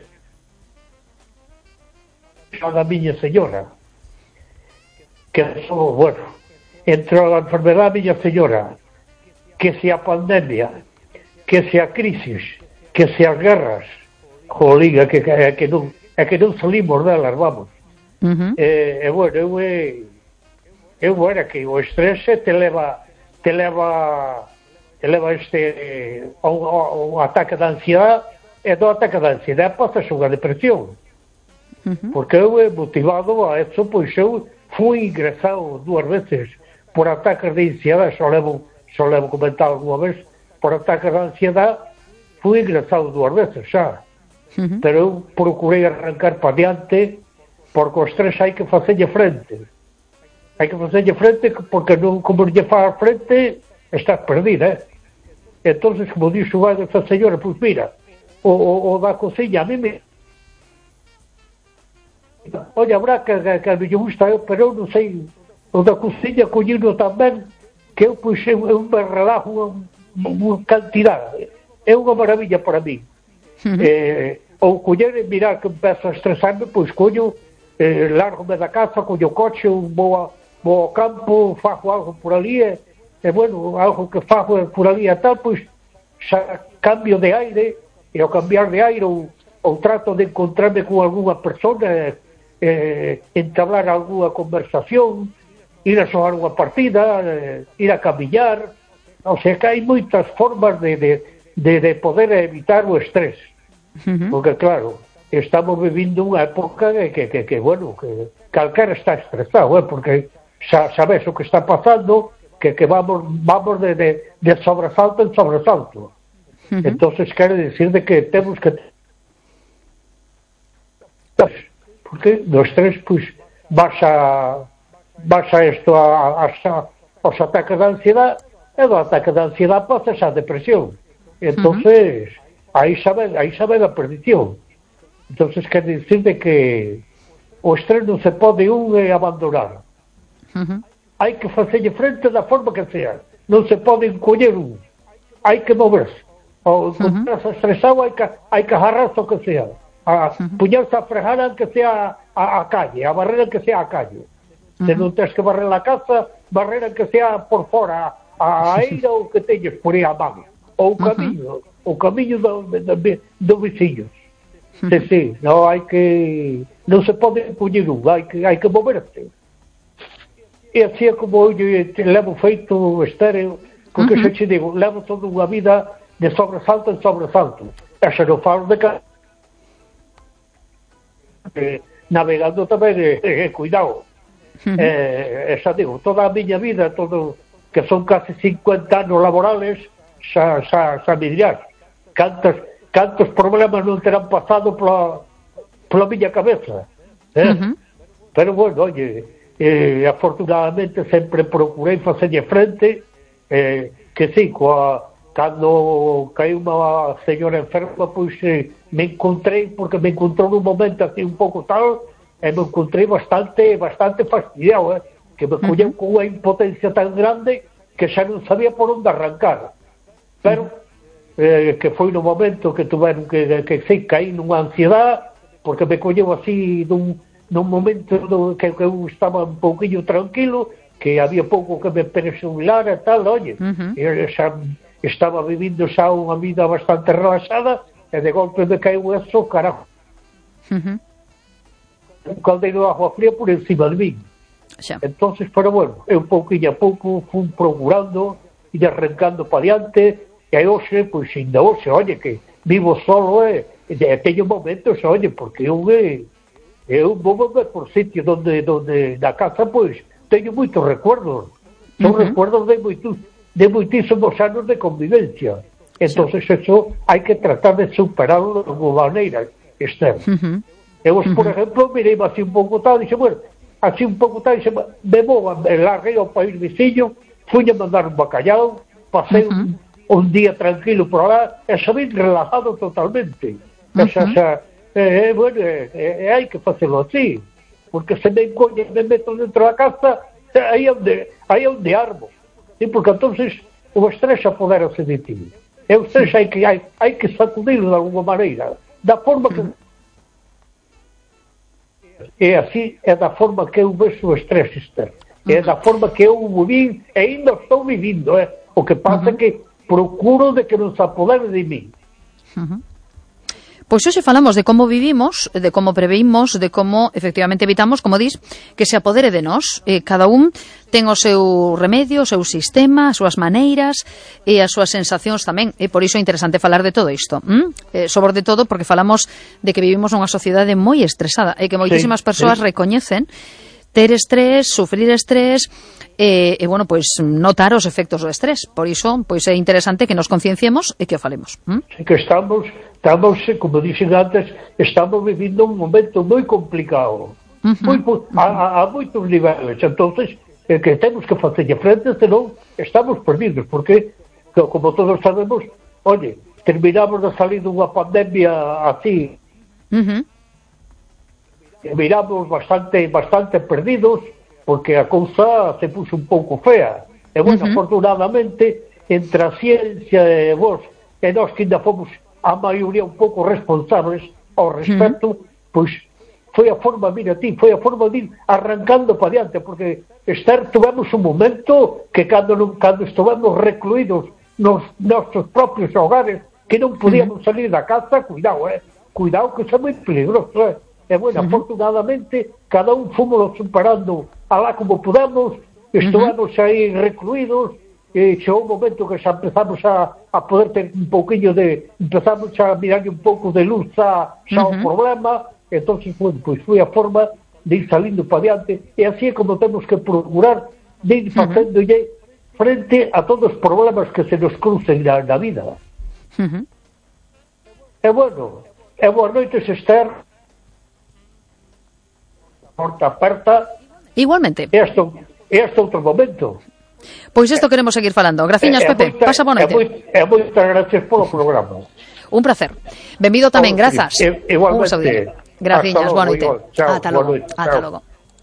da miña señora, que só, bueno, entre a enfermedade da miña señora, que se a pandemia, que se a crisis, que se as guerras, joliga, que, que, que non, é que non salimos delas, vamos. Uh-huh. E, e bueno, eu é, eu era que o estrés te leva, te leva, te leva este, o, o, o ataque de ansiedade, e do ataque de ansiedade pasas unha depresión. Uh-huh. Porque eu é motivado a eso, pois eu fui ingresado dúas veces por ataques de ansiedade, só levo, só levo comentado alguma vez, por ataques de ansiedade, fui ingresado dúas veces xa. Uh-huh. Pero eu procurei arrancar para diante, porque o estrés hai que facerlle frente. Hai que facerlle frente, porque non, como lle faz frente, estás perdida, eh? Entonces, como dixo vai desa señora, pois mira, o, o, o da cociña, a mí me... Oye, habrá que, que, que me gusta eu, pero eu non sei, o da cociña collino tamén, que eu pois eu, eu me relajo unha, unha cantidade, é unha maravilla para mí. Uh-huh. eh, ou coller e mirar que empezo a estresarme, pois coño, eh, largo-me da casa, coño o coche, vou, a, vou ao campo, fago algo por ali, e, e bueno, algo que fago por ali e tal, pois xa cambio de aire, e ao cambiar de aire ou, ou trato de encontrarme con algunha persona, Eh, entablar alguna conversación, ir a xogar unha partida, eh, ir a camiñar, o sea que hai moitas formas de, de, de, de poder evitar o estrés. Uh-huh. Porque claro, estamos vivindo unha época que, que, que, que bueno, que calquera está estresado, eh, porque xa sabes o que está pasando, que, que vamos, vamos de, de, de sobresalto en sobresalto. Uh-huh. Entonces quere decir de que temos que porque do estrés, pois, vas a vas a isto a, a, a, aos ataques de ansiedade, e do ataque de ansiedade pasas a depresión. Entonces, uh-huh. aí sabe, aí sabe a perdición. Entonces, quer dicir de que o estrés non se pode un eh, abandonar. Uh-huh. Hai que facerlle frente da forma que sea. Non se pode encoller un. Hai que moverse. O, uh-huh. Quando estás estresado, hai que, hai que agarrarse o que sea. A uh-huh. puñarse a fregar que sea a, a calle, a barrera que sea a calle. Uh-huh. Se non tens que barrer a casa, barrera que sea por fora, a aira ou que teñes por aí a mano. Ou o camiño, uh-huh. o camiño do, do, do veciños. Uh-huh. Sí, sí, non hai que... Non se pode puñer un, hai que, hai que moverse. E así é como eu levo feito estéreo, porque uh-huh. xa te digo, levo toda unha vida de sobresalto en sobresalto. E xa non falo de ca... Eh, navegando tamén eh, eh, cuidado uh-huh. eh, xa digo, toda a miña vida todo, que son casi cincuenta anos laborales xa, xa, xa me dirás cantos, cantos problemas non terán pasado pola, pola miña cabeza eh? Uh-huh. Pero bueno, oye eh, afortunadamente sempre procurei facerlle frente eh, que sí, coa cando caí unha señora enferma, pois eh, me encontrei, porque me encontrou nun momento así un pouco tal, e me encontrei bastante bastante fastidiado, eh, que me colleu uh-huh. con unha impotencia tan grande que xa non sabía por onde arrancar. Pero, eh, que foi no momento que tuveron que, que sí, caí nunha ansiedade, porque me colleu así dun, nun momento do, que, que eu estaba un pouquinho tranquilo, que había pouco que me presumilar e tal, oye, uh-huh. e xa... estaba vivindo xa unha vida bastante relaxada e de golpe me caiu eso, carajo. Uh-huh. Un caldeiro de agua fría por encima de mí. Xa. Entonces, pero bueno, eu pouquinho a pouco fui procurando e arrancando para diante e hoxe, pois ainda hoxe, oye, que vivo solo e, e teño momentos, oye, porque eu e, eu vou ver por sitio donde, donde na casa, pois, teño moitos recuerdos. Son uh-huh. recuerdos de moitos de moitísimos anos de convivencia. Entonces sí. Eso hai que tratar de superarlo de alguma maneira, Esther. Uh-huh. Eu, por uh-huh. ejemplo, mirei así un pouco tal, dixe, bueno, así un pouco tal, dixe, me vou a larguei ao país vizinho, fui a mandar un bacallao, pasei uh-huh. un, un día tranquilo por lá, e xa vim relajado totalmente. Uh-huh. Xa, xa, eh, bueno, eh, eh, hai que facelo así, porque se me encoñe, me meto dentro da casa, aí é onde, aí é onde armo. Sí, porque entonces o estrés apodera-se de ti. E o estrés hai que, hai, hai que sacudirlo de alguma maneira, da forma que... É así, é da forma que eu vexo o estrés externo. É da forma que eu vivi, e ainda estou vivindo, é. O que pasa é que procuro de que non se apodere de mí. Uh-huh. Pois hoxe falamos de como vivimos, de como preveímos, de como efectivamente evitamos, como dis, que se apodere de nós. Eh, cada un ten o seu remedio, o seu sistema, as súas maneiras e as súas sensacións tamén. E por iso é interesante falar de todo isto. ¿Mm? Eh, sobre todo porque falamos de que vivimos nunha sociedade moi estresada e que moitísimas sí, persoas sí. recoñecen ter estrés, sufrir estrés e, e bueno, pois notar os efectos do estrés. Por iso, pois é interesante que nos concienciemos e que o falemos. ¿Mm? Sí, que estamos, estamos, como dixen antes, estamos vivindo un momento moi complicado. Uh-huh. Moi, a, a, a moitos niveles. Entonces, eh, que temos que facerlle frente, senón estamos perdidos, porque, como todos sabemos, oye, terminamos de salir dunha pandemia así, uh-huh. miramos bastante bastante perdidos, porque a cousa se puxo un pouco fea. E, bueno, uh-huh. afortunadamente, entre a ciencia e vos, e nós que ainda fomos a maioría un pouco responsables ao respecto, uh-huh. pois foi a forma, mira ti, foi a forma de ir arrancando para diante, porque Esther, tuvemos un momento que cando, cando estivemos recluídos nos nosos propios hogares, que non podíamos uh-huh. salir da casa, cuidado, eh, cuidado que isso é moi peligroso, eh. E, bueno, uh-huh. afortunadamente, cada un fomos superando alá como podemos, estivemos uh-huh. aí recluídos, e chegou un momento que xa empezamos a, a poder ter un pouquinho de, empezamos a mirar un pouco de luz xa, xa uh-huh. o problema, entonces, bueno, pois foi a forma de ir salindo para diante, e así é como temos que procurar de ir facéndolle uh-huh. frente a todos os problemas que se nos crucen na, na vida. Uh-huh. E, bueno, e boas noites, Esther. Porta aperta. Igualmente. Este, este outro momento. Pois isto queremos seguir falando. Graciñas, eh, Pepe. Moita, Pasa boa noite. E moitas gracias polo programa. Un placer. Benvido tamén, grazas. E, igualmente. Graciñas, boa noite. Ata logo. Ata logo.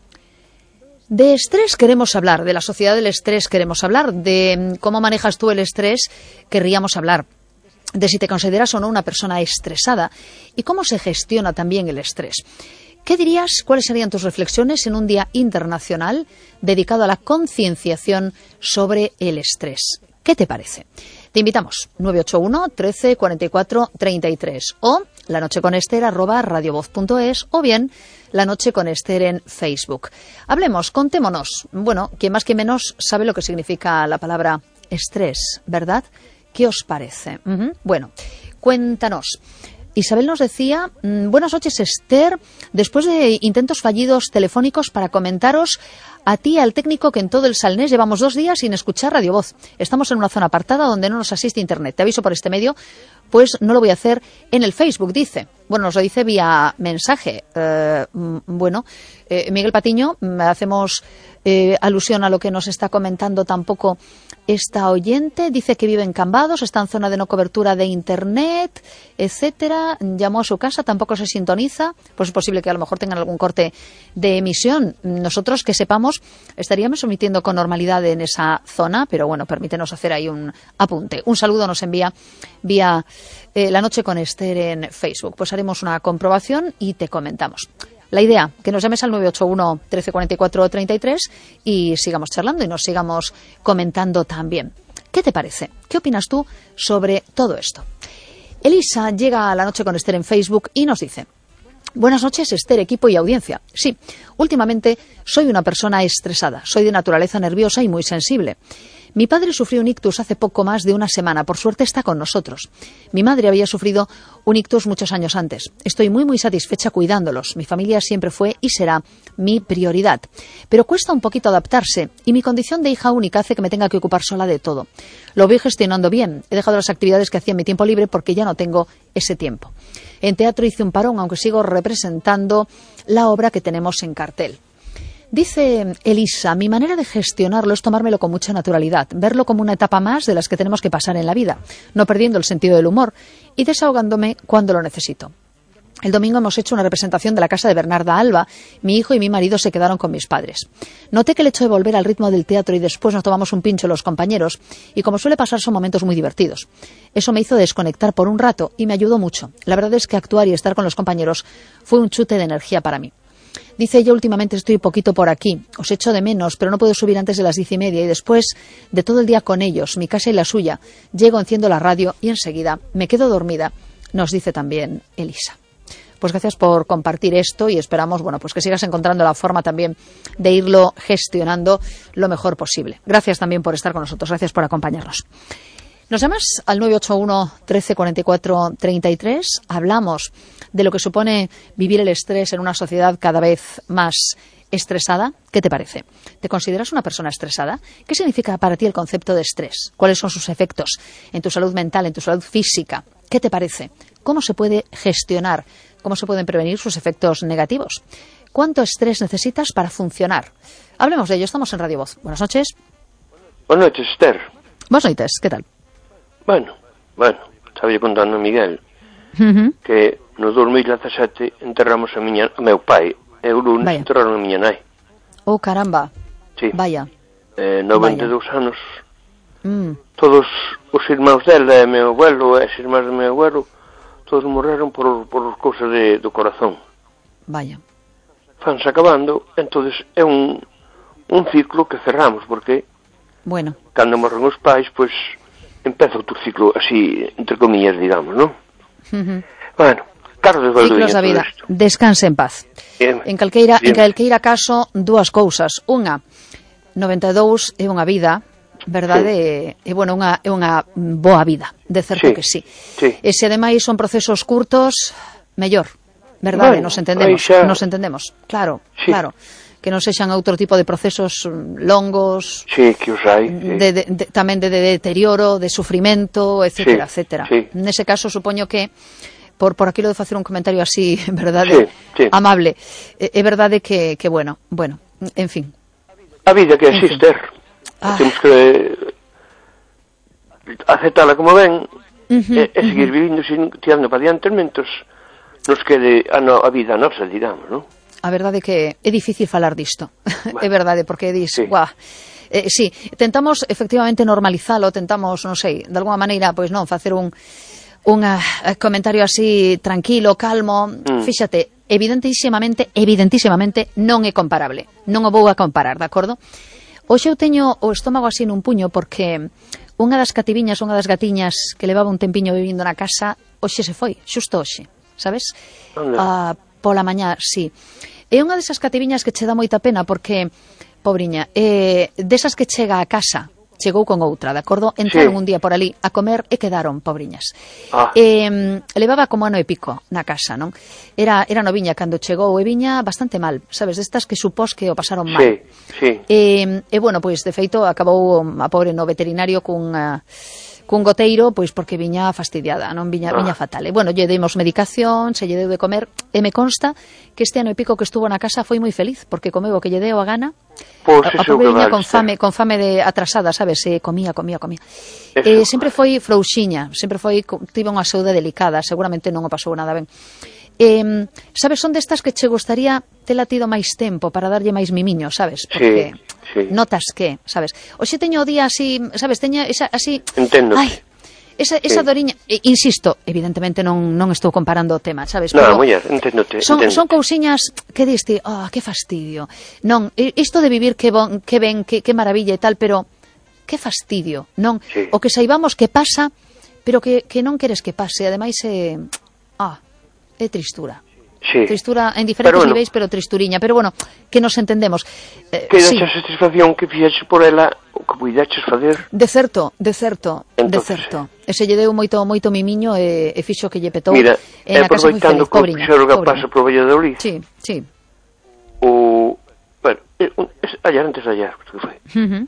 De estrés queremos hablar, de la sociedad del estrés queremos hablar, de cómo manejas tú el estrés querríamos hablar, de si te consideras o no una persona estresada y cómo se gestiona también el estrés. ¿Qué dirías, cuáles serían tus reflexiones en un día internacional dedicado a la concienciación sobre el estrés? ¿Qué te parece? Te invitamos, nueve ocho uno, trece, cuarenta y cuatro, treinta y tres o lanocheconester arroba radiovoz punto es o bien La Noche con Esther en Facebook. Hablemos, contémonos. Bueno, quien más que menos sabe lo que significa la palabra estrés, ¿verdad? ¿Qué os parece? Uh-huh. Bueno, cuéntanos. Isabel nos decía, buenas noches, Esther, después de intentos fallidos telefónicos para comentaros a ti y al técnico que en todo el Salnés llevamos dos días sin escuchar Radio Voz. Estamos en una zona apartada donde no nos asiste internet. Te aviso por este medio, pues no lo voy a hacer en el Facebook, dice. Bueno, nos lo dice vía mensaje. Eh, bueno, eh, Miguel Patiño, hacemos eh, alusión a lo que nos está comentando tampoco esta oyente. Dice que vive en Cambados, está en zona de no cobertura de internet, etcétera. Llamó a su casa, tampoco se sintoniza. Pues es posible que a lo mejor tengan algún corte de emisión. Nosotros, que sepamos, estaríamos emitiendo con normalidad en esa zona, pero bueno, permítenos hacer ahí un apunte. Un saludo nos envía vía eh, La Noche con Esther en Facebook. Pues haremos una comprobación y te comentamos. La idea, que nos llames al nueve ocho uno, trece, cuarenta y cuatro, treinta y tres y sigamos charlando y nos sigamos comentando también. ¿Qué te parece? ¿Qué opinas tú sobre todo esto? Elisa llega a La Noche con Esther en Facebook y nos dice: buenas noches, Esther, equipo y audiencia. Sí, últimamente soy una persona estresada, soy de naturaleza nerviosa y muy sensible. Mi padre sufrió un ictus hace poco más de una semana. Por suerte está con nosotros. Mi madre había sufrido un ictus muchos años antes. Estoy muy, muy satisfecha cuidándolos. Mi familia siempre fue y será mi prioridad. Pero cuesta un poquito adaptarse y mi condición de hija única hace que me tenga que ocupar sola de todo. Lo voy gestionando bien. He dejado las actividades que hacía en mi tiempo libre porque ya no tengo ese tiempo. En teatro hice un parón, aunque sigo representando la obra que tenemos en cartel. Dice Elisa, mi manera de gestionarlo es tomármelo con mucha naturalidad, verlo como una etapa más de las que tenemos que pasar en la vida, no perdiendo el sentido del humor y desahogándome cuando lo necesito. El domingo hemos hecho una representación de la casa de Bernarda Alba. Mi hijo y mi marido se quedaron con mis padres. Noté que el hecho de volver al ritmo del teatro y después nos tomamos un pincho los compañeros y como suele pasar son momentos muy divertidos. Eso me hizo desconectar por un rato y me ayudó mucho. La verdad es que actuar y estar con los compañeros fue un chute de energía para mí. Dice ella, últimamente estoy poquito por aquí, os echo de menos, pero no puedo subir antes de las diez y media y después de todo el día con ellos, mi casa y la suya, llego, enciendo la radio y enseguida me quedo dormida, nos dice también Elisa. Pues gracias por compartir esto y esperamos, bueno, pues que sigas encontrando la forma también de irlo gestionando lo mejor posible. Gracias también por estar con nosotros, gracias por acompañarnos. Nos llamas al nueve ocho uno, trece cuarenta y cuatro, treinta y tres. Hablamos de lo que supone vivir el estrés en una sociedad cada vez más estresada. ¿Qué te parece? ¿Te consideras una persona estresada? ¿Qué significa para ti el concepto de estrés? ¿Cuáles son sus efectos en tu salud mental, en tu salud física? ¿Qué te parece? ¿Cómo se puede gestionar? ¿Cómo se pueden prevenir sus efectos negativos? ¿Cuánto estrés necesitas para funcionar? Hablemos de ello. Estamos en Radio Voz. Buenas noches. Buenas noches, Esther. Buenas noches. ¿Qué tal? Bueno, bueno, estaba contando a Miguel Uh-huh. que no dos mil dezasete enterramos a miña, a meu pai e o lunes Vaya. enterraron a miña nai. Oh, caramba. Sí. Vaya. Eh, noventa e dous anos. Mm. Todos os irmáns dela e meu abuelo e as irmás do meu abuelo todos morreron por, por cousas de, do corazón. Vaya. Fanse acabando, entonces é un, un ciclo que cerramos, porque Bueno. cando morren os pais, pois empeza outro ciclo así, entre comillas, digamos, non? Uh-huh. Bueno, Carlos Valdoviña, Ciclos da vida. todo isto. Descanse en paz. Bien, En calqueira, en bien. calqueira caso, dúas cousas. Unha, noventa e dous é unha vida, verdade? E, e bueno, unha, é unha boa vida, de certo Sí, que sí. sí. E se ademais son procesos curtos, mellor, verdade? Bueno, nos entendemos, aí xa- nos entendemos. Claro, Sí. claro. Que non sexan outro tipo de procesos mm, longos, Sí, que os hai. Sí. de, de, de, tamén de, de deterioro, de sufrimento, etcétera, Sí, etcétera. sí. Nese caso, supoño que por por aquilo de facer un comentario así, verdade, Sí, sí. amable, é, é verdade que, que bueno, bueno, en fin. A vida que En fin. existe, Ah. temos que aceptala como ven Ujú, e, e seguir ujú. vivindo sin tirando para diante, mentos nos quede a, no, a vida nosa, digamos, non? A verdade que é difícil falar disto. É verdade, porque dis, Sí. guau, eh, sí, tentamos efectivamente normalizalo, tentamos, non sei, de alguma maneira, pois non, facer un un ah, comentario así tranquilo, calmo. Mm. Fíxate, evidentísimamente, evidentísimamente non é comparable. Non o vou a comparar, de acordo? Hoxe eu teño o estómago así nun puño porque unha das cativiñas, unha das gatiñas que levaba un tempiño vivindo na casa, hoxe se foi, xusto hoxe, sabes? Anda. Ah, pola mañá, sí. É unha desas cativiñas que che dá moita pena porque, pobriña, eh, desas que chega a casa, chegou con outra, de acordo? Entraron Sí. un día por ali a comer e quedaron, pobriñas. Ah. Eh, levaba como ano e pico na casa, non? Era, era noviña cando chegou e viña bastante mal, sabes? Destas que supós que o pasaron mal. Sí, sí. E, e bueno, pois de feito acabou a pobre no veterinario cun uh, cun goteiro, pois porque viña fastidiada, non viña, Ah. viña fatal. E bueno, lle demos medicación, se lle deu de comer, e me consta que este ano e pico que estuvo na casa foi moi feliz, porque comeu o que lle deu a gana. Pois A, a eso pobre que viña vale, con fame, con fame de atrasada, sabes? E comía, comía, comía. Eso. E sempre foi frouxiña, sempre foi, tivo unha saúde delicada, seguramente non o pasou nada ben. Eh, sabes, son destas que che gustaría tela tido máis tempo para darlle máis mimiño, sabes? Porque sí. notas que, sabes? Hoxe teño o día así, sabes, teño esa así, Entendo. ai, esa esa Sí. doriña, e, insisto, evidentemente non non estou comparando o tema, sabes? No, Pero muller, enténdote, son enténdote. son cousiñas que diste, ah, que fastidio. Non, i- isto de vivir que bon, que ben, que que maravilla e tal, pero que fastidio, non? Sí. O que saibamos que pasa, pero que que non queres que pase, ademais é ah, é tristura. Sí. Tristura en diferentes pero bueno, niveis, pero tristuriña. Pero bueno, que nos entendemos. Eh, que sí. a satisfacción que fixeches por ela o que puideches facer. De certo, de certo, Entonces, de certo. E se lle deu moito moito mimiño e, e fixo que lle petou mira, en a casa moi feliz, aproveitando que o pobriña. fixeron que pasa por Valladolid. Sí, sí. O, bueno, eh, un, es, ayer antes de ayer, que foi. Uh -huh.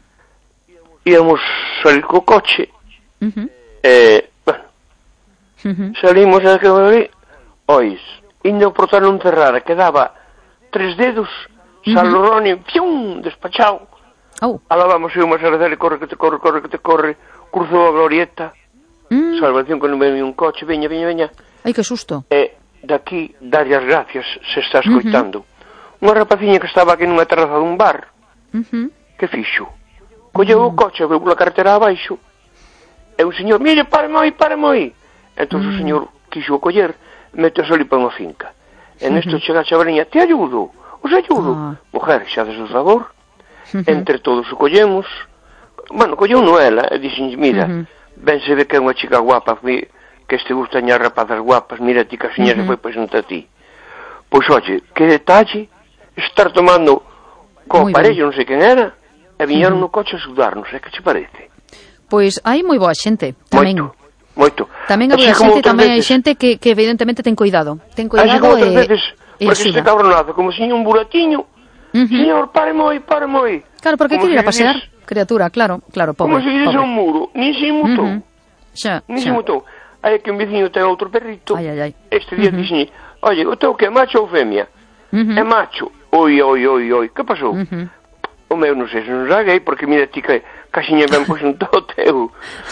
Íamos salir co coche. Uh -huh. Eh, bueno, uh -huh. salimos a que ali, ois, indo por tal non cerrara, quedaba tres dedos, uh -huh. Saloroni, pium, despachado. Oh. Alá vamos, íbamos a rezar, corre que te corre, corre que te corre, cruzou a glorieta, mm. salvación que non ven un coche, veña, veña, veña. Ai, que susto. E daqui, darlle as gracias, se está escoitando. Uh -huh. Unha rapaciña que estaba aquí nunha terraza dun bar, uh -huh. que fixo? Colleu uh -huh. o coche, veu pola carretera abaixo, e un señor, mire, pare moi, pare moi. Entón uh -huh. o señor quixo coller, meteu ali para unha finca. En isto uh -huh. chega a chavaliña, te ayudo, os ayudo. Uh -huh. Mujer, xa des o favor. Uh -huh. Entre todos o collemos. Bueno, colleu no ela e dixen, mira, uh -huh. ben se ve que é unha chica guapa, que este gusta añar rapazas guapas, mira ti que a seña uh -huh. se foi presente a ti. Pois oye, que detalle estar tomando co aparello, non sei quen era, e viñeron uh -huh. no coche a sudarnos, é que che parece? Pois hai moi boa xente, tamén. Moito, moito. Tamén hai boa xente, tamén hai xente que, que evidentemente ten cuidado. Ten cuidado e... veces, e porque este cabronazo, como se un buratiño, Uh -huh. señor, pare moi, pare moi. Claro, porque quere ir a pasear, criatura, claro, claro, pobre. Como se dice un muro, nin se mutou. Uh -huh. Xa, nin xa. se mutou. Hai que un veciño ten outro perrito. Ai, ai, ai. Este día uh -huh. dixen, oye, o teu que é macho ou femia? Uh -huh. É macho. Oi, oi, oi, oi, que pasou? Uh -huh. O meu non sei se non saguei, porque mira ti que caxiña ben pois un todo teu.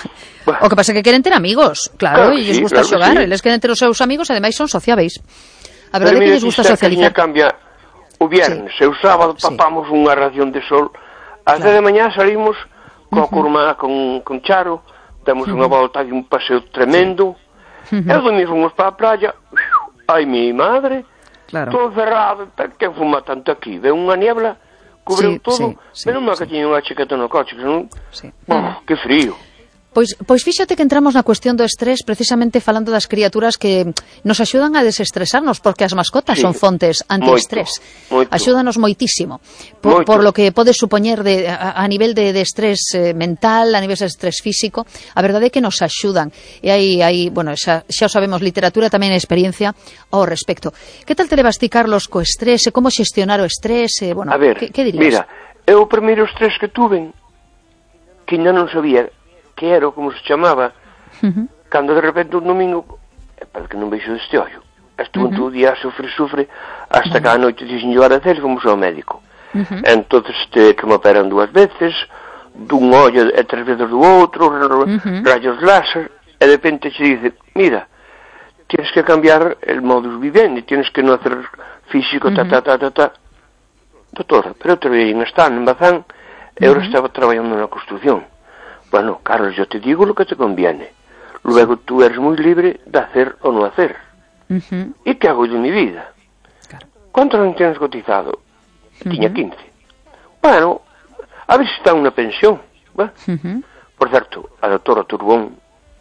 O que pasa é que queren ter amigos, claro, claro e lles sí, gusta claro xogar, sí. eles queren ter os seus amigos, e ademais son sociáveis. A verdade é que lles gusta socializar. Cambia o viernes, sí. E o sábado papamos sí. unha ración de sol. Ás claro. dez de mañá salimos coa uh -huh. curma con, con Charo, damos uh -huh. unha volta e un paseo tremendo. Uh -huh. E o domingo fomos para a playa. Ai, mi madre, claro. Todo cerrado, que fuma tanto aquí. Ve unha niebla, cubreu sí, todo. Sí, menos mal sí. que tiña unha chiqueta no coche, que non... Sí. Oh, que frío. Pois, pois fíxate que entramos na cuestión do estrés precisamente falando das criaturas que nos axudan a desestresarnos, porque as mascotas sí, son fontes antiestrés. Axúdanos moitísimo. Por, por lo que pode supoñer de, a, a nivel de, de estrés eh, mental, a nivel de estrés físico, a verdade é que nos axudan. E hai, hai bueno, xa, xa o sabemos, literatura tamén experiencia ao respecto. Que tal te levas ti, Carlos, co estrés? Como xestionar o estrés? Eh, bueno, a ver, que, que dirías? Mira, eu o primeiro estrés que tuve, que ainda non sabía que era, como se chamaba, uh -huh. cando de repente un domingo, é para que non veixo deste ollo, estuve uh -huh. todo o día sufre, sufre, hasta uh -huh. que a noite dixen llevar a hacer e fomos ao médico. Uh -huh. Entonces te, que me operan dúas veces, dun ollo e tres veces do outro, uh -huh. rayos láser, e de repente se dice, mira, tienes que cambiar el modus vivendi, tienes que non hacer físico, uh -huh. ta, ta, ta, ta, ta. Doutora, pero eu traballei en Están, en Bazán, e eu uh -huh. estaba traballando na construcción. Bueno, Carlos, yo te digo lo que te conviene. Luego tú eres muy libre de hacer o no hacer. Uh-huh. ¿Y qué hago yo en mi vida? Claro. ¿Cuántos años tienes cotizado? Uh-huh. Tenía quince. Bueno, a ver si está una pensión. ¿Va? Uh-huh. Por cierto, a doctora Turbón,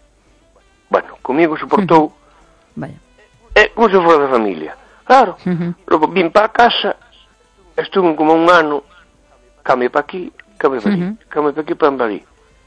bueno, conmigo soportó uh-huh. Vaya. Eh, como se fuera de familia. Claro, uh-huh. Luego vine para casa, estuve como un ano, cambié para aquí, cambié para allí, uh-huh. cambié para aquí, para allí.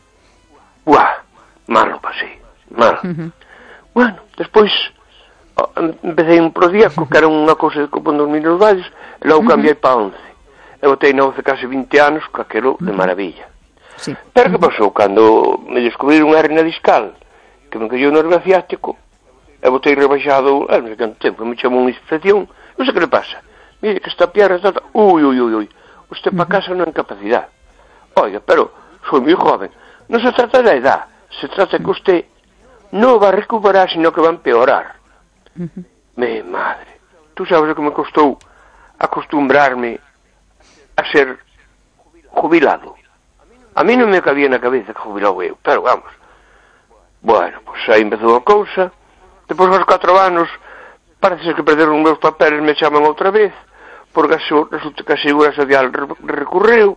Buah, malo pasei, malo. Uh -huh. Bueno, despois oh, empecé un prodíaco, uh -huh. que era unha cousa de copón dos mil valles, e logo uh -huh. cambiei para once. E botei na once case vinte anos, co aquelo uh -huh. de maravilla. Sí. Pero que pasou? Cando me descubriron unha hernia discal, que me cayó nervio ciático, e botei rebaixado, eh, non sei canto tempo, me chamou unha infección, non sei que le pasa. Mire, que esta pierna está... Ui, ui, ui, ui, usted uh -huh. para casa non é incapacidade. Oiga, pero soy moi joven. Non se trata da edad, se trata que usted non va a recuperar, sino que va a empeorar. Uh -huh. Me madre, tú sabes o que me costou acostumbrarme a ser jubilado. A mí non me cabía na cabeza que jubilado eu, pero vamos. Bueno, pois pues aí empezou a cousa. Depois aos catro anos, parece que perderon os meus papeles, me chaman outra vez, porque resulta que a Seguridade Social recurreu.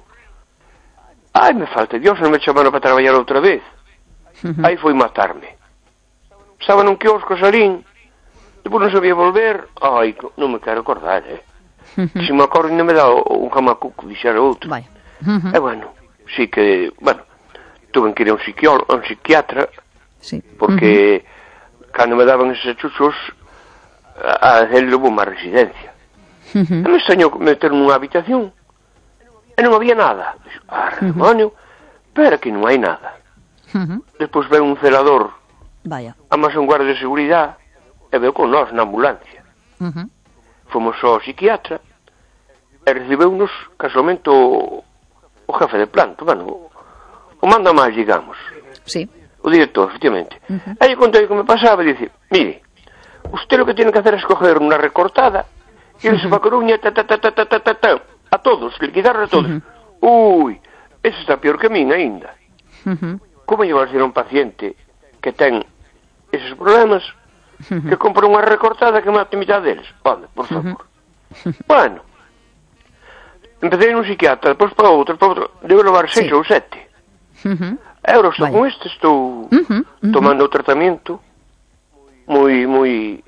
Ai, me falta Dios, non me chamaron para traballar outra vez. Uh -huh. Aí foi matarme. Estaba nun quiosco salín, Depois non sabía volver. Ai, non me quero acordar, eh. Uh-huh. Se me acordo non me dá un jamacuco, dixera outro. Vai. Uh-huh. E bueno, sí que, bueno, tuve que ir a un psiquiolo, a un psiquiatra, sí. Porque uh-huh. Cando me daban esos achuchos, a, a él levou unha residencia. Uh-huh. E me extrañou meter nunha habitación e non había nada. Dixo, ah, demonio, uh-huh. Pero aquí non hai nada. Uh-huh. Despois veo un celador, vaya, a máis un guardia de seguridade, e veo con nós na ambulancia. Uh-huh. Fomos ao psiquiatra e recibeunos casualmente o, o jefe de planta, bueno, o, o manda máis, digamos. Sí. O director, efectivamente. Uh-huh. E eu contei o que me pasaba e dice, mire, usted lo que tiene que hacer es coger una recortada y irse uh-huh. para Coruña, ta, ta, ta, ta, ta, ta, ta, ta, a todos, liquidar a todos. Uh-huh. Uy, eso está peor que a min ainda. Uh-huh. Como llevar a ser un paciente que ten esos problemas, uh-huh. que compra unha recortada que mate a mitad deles? Home, por favor. Uh-huh. Bueno, empecé nun psiquiatra, depois para outro, para outro, debo levar seis sí. ou sete. Uh-huh. Ahora estou vale. con este, estou uh-huh. Uh-huh. tomando o tratamento moi, moi,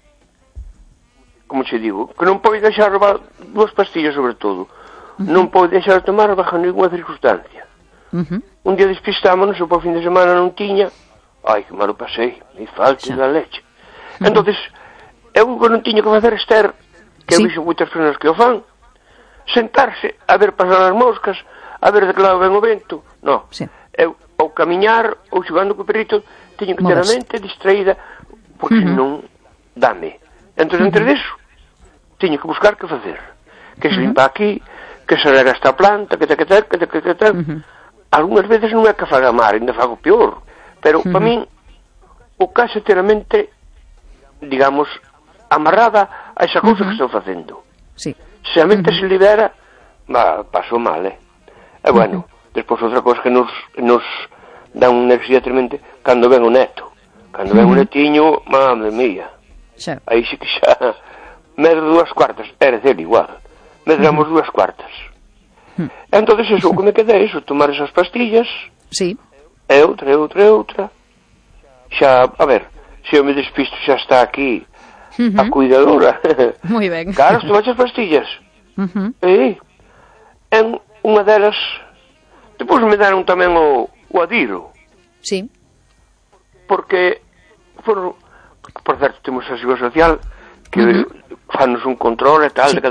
como che digo, que non pode deixar dúas pastillas sobre todo. Uh-huh. Non pode deixar de tomar bajo ninguna circunstancia. Uh-huh. Un día despistámonos, o por fin de semana non tiña, ai, que malo pasei, me falta da leche. Uh-huh. Entonces, eu que non tiño que facer Esther, que sí. eu vixo moitas personas que o fan, sentarse a ver pasar as moscas, a ver de que lado ven o vento. No, sí. eu, ou camiñar, ou xogando co perrito, teño que ter a mente distraída, porque uh-huh. senón dame. Entón, entre uh-huh. eso, teño que buscar que facer. Que se limpa aquí, que se rega esta planta, que te, que te, que te, que te, que te. Uh-huh. Algúnas veces non é que faga mar, ainda fago peor. Pero, uh-huh. para min, o caso enteramente, digamos, amarrada a esa cousa uh-huh. que estou facendo. Sí. Se a mente uh-huh. se libera, va, paso mal, eh? E bueno, uh-huh. despois outra cousa que nos, nos dá unha enerxía tremenda, cando ven o neto. Cando ven uh-huh. o netiño, madre mía. Sí. Aí sí que xa medro dúas cuartas, era ser igual. Medramos uh-huh. dúas cuartas. Uh-huh. Entonces eso, o que me queda é eso, tomar esas pastillas. Sí. E outra, e outra, e outra. Xa, a ver, se eu me despisto xa está aquí uh-huh. a cuidadora. Moi ben. Claro, tomas as pastillas. Uh-huh. E en unha delas, depois me deron tamén o, o adiro. Sí. Porque, por, por certo, temos a Seguridade Social que uh-huh. fanos un control e tal, sí. de